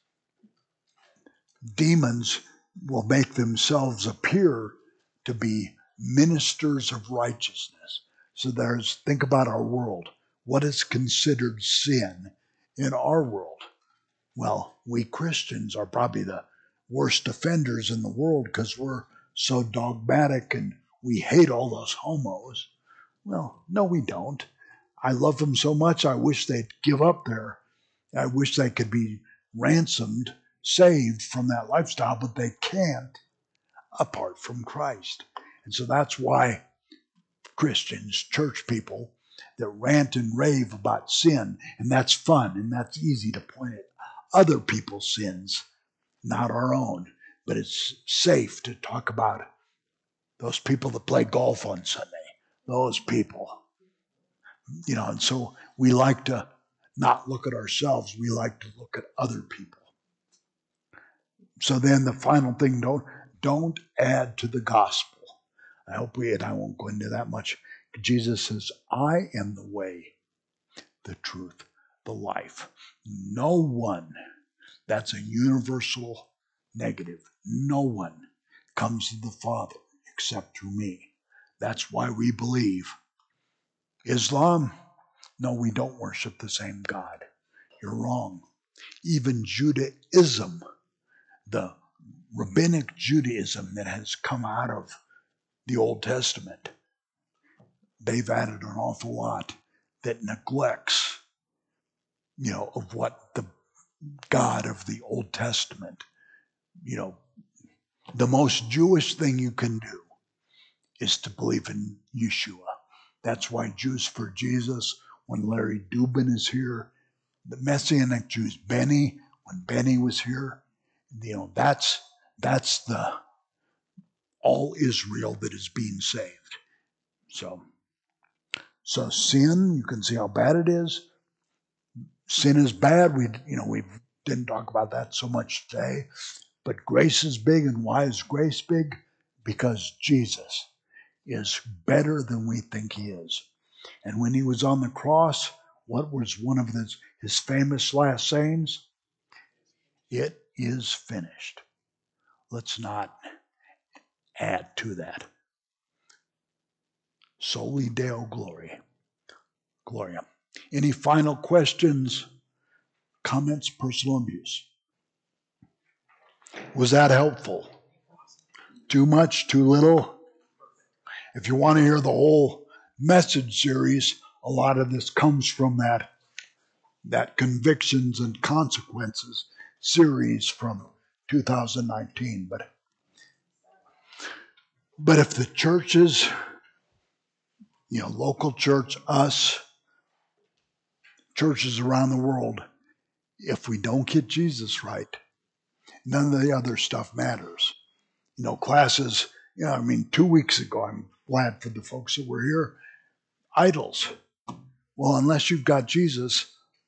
demons will make themselves appear to be ministers of righteousness. So think about our world. What is considered sin in our world? Well, we Christians are probably the worst offenders in the world because we're so dogmatic and we hate all those homos. Well, no, we don't. I love them so much, I wish they'd give up I wish they could be ransomed, saved from that lifestyle, but they can't apart from Christ. And so that's why Christians, church people, that rant and rave about sin, and that's fun, and that's easy to point at other people's sins, not our own. But it's safe to talk about those people that play golf on Sunday, those people. And so we like to not look at ourselves, we like to look at other people. So then the final thing, don't add to the gospel. I won't go into that much. Jesus says, I am the way, the truth, the life. No one, that's a universal negative. No one comes to the Father except through me. That's why we believe. Islam, no, we don't worship the same God. You're wrong. Even Judaism, the rabbinic Judaism that has come out of the Old Testament. They've added an awful lot that neglects, of what the God of the Old Testament, the most Jewish thing you can do is to believe in Yeshua. That's why Jews for Jesus, when Larry Dubin is here, the Messianic Jews, Benny, when Benny was here, that's the all Israel that is being saved. So sin, you can see how bad it is. Sin is bad. We didn't talk about that so much today, but grace is big. And why is grace big? Because Jesus is better than we think he is. And when he was on the cross, what was one of his famous last sayings? It is finished. Let's not add to that. Soli Deo Gloria. Any final questions, comments, personal abuse? Was that helpful? Too much, too little? If you want to hear the whole message series, a lot of this comes from that Convictions and Consequences series from 2019. But if the churches, local church, us, churches around the world, if we don't get Jesus right, none of the other stuff matters. Classes, 2 weeks ago, I'm glad for the folks that were here, idols. Well, unless you've got Jesus,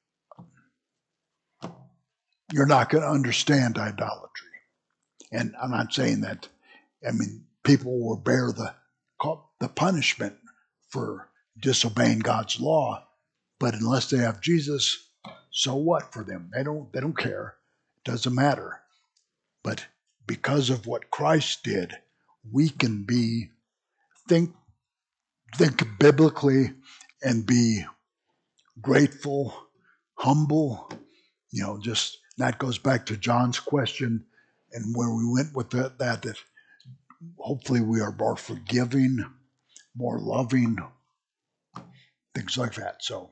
you're not going to understand idolatry. And I'm not saying that, people will bear the punishment for disobeying God's law, but unless they have Jesus, so what for them? They don't care. It doesn't matter. But because of what Christ did, we can think biblically and be grateful, humble. Just that goes back to John's question and where we went with that hopefully we are more forgiving, more loving, things like that. So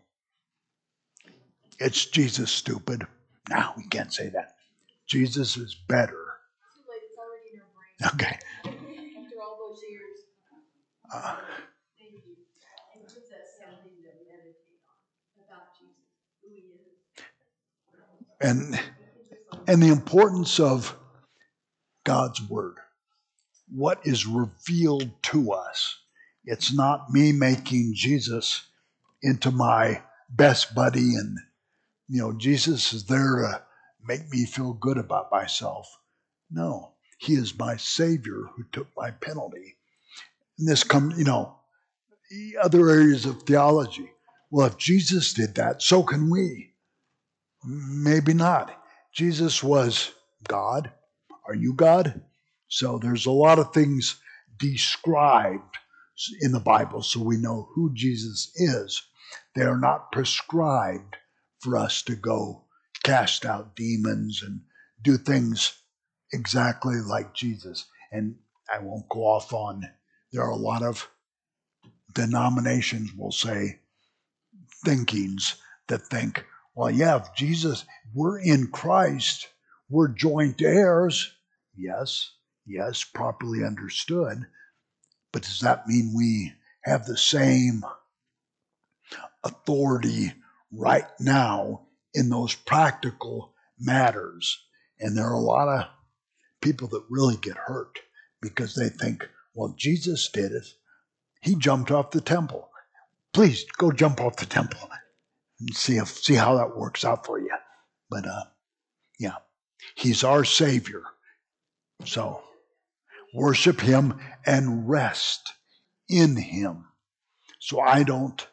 it's Jesus, stupid. No, we can't say that. Jesus is better. Too late, it's already in your brain. Okay. After all those years. Thank you. And gives us something to meditate on about Jesus, who he is. And the importance of God's word. What is revealed to us. It's not me making Jesus into my best buddy and, Jesus is there to make me feel good about myself. No, he is my Savior who took my penalty. And this comes, other areas of theology. Well, if Jesus did that, so can we. Maybe not. Jesus was God. Are you God? So there's a lot of things described in the Bible so we know who Jesus is. They are not prescribed for us to go cast out demons and do things exactly like Jesus. And I won't go off on, there are a lot of denominations, we'll say, thinkings that think, well, yeah, if Jesus, we're in Christ, we're joint heirs. Yes, properly understood. But does that mean we have the same authority right now in those practical matters? And there are a lot of people that really get hurt because they think, well, Jesus did it. He jumped off the temple. Please go jump off the temple and see how that works out for you. But yeah, he's our Savior. So worship him and rest in him. So I don't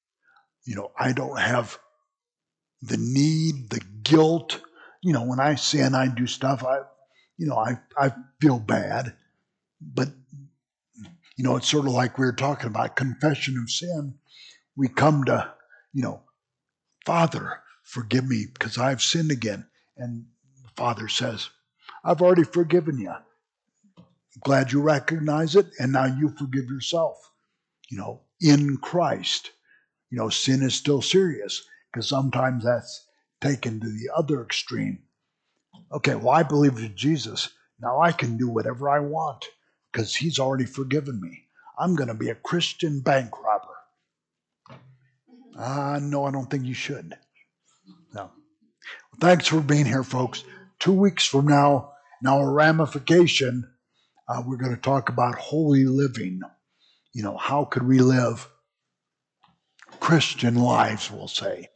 have the need, the guilt. When I sin, I do stuff. I feel bad, but it's sort of like we were talking about confession of sin. We come to, Father, forgive me because I've sinned again. And the Father says, I've already forgiven you. Glad you recognize it, and now you forgive yourself. In Christ. Sin is still serious because sometimes that's taken to the other extreme. Okay, well, I believe in Jesus. Now I can do whatever I want because he's already forgiven me. I'm going to be a Christian bank robber. No, I don't think you should. No. Thanks for being here, folks. 2 weeks from now, a ramification, we're going to talk about holy living. How could we live Christian lives, we'll say.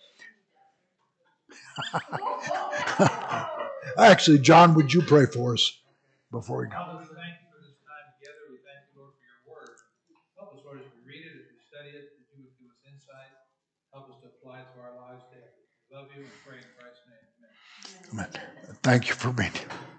Actually, John, would you pray for us before we go? Father, we thank you for this time together. We thank you, Lord, for your word. Help us, Lord, as we read it, as we study it, that you would give us insight. Help us to apply it to our lives daily. We love you and pray in Christ's name. Amen. Amen. Thank you for being here.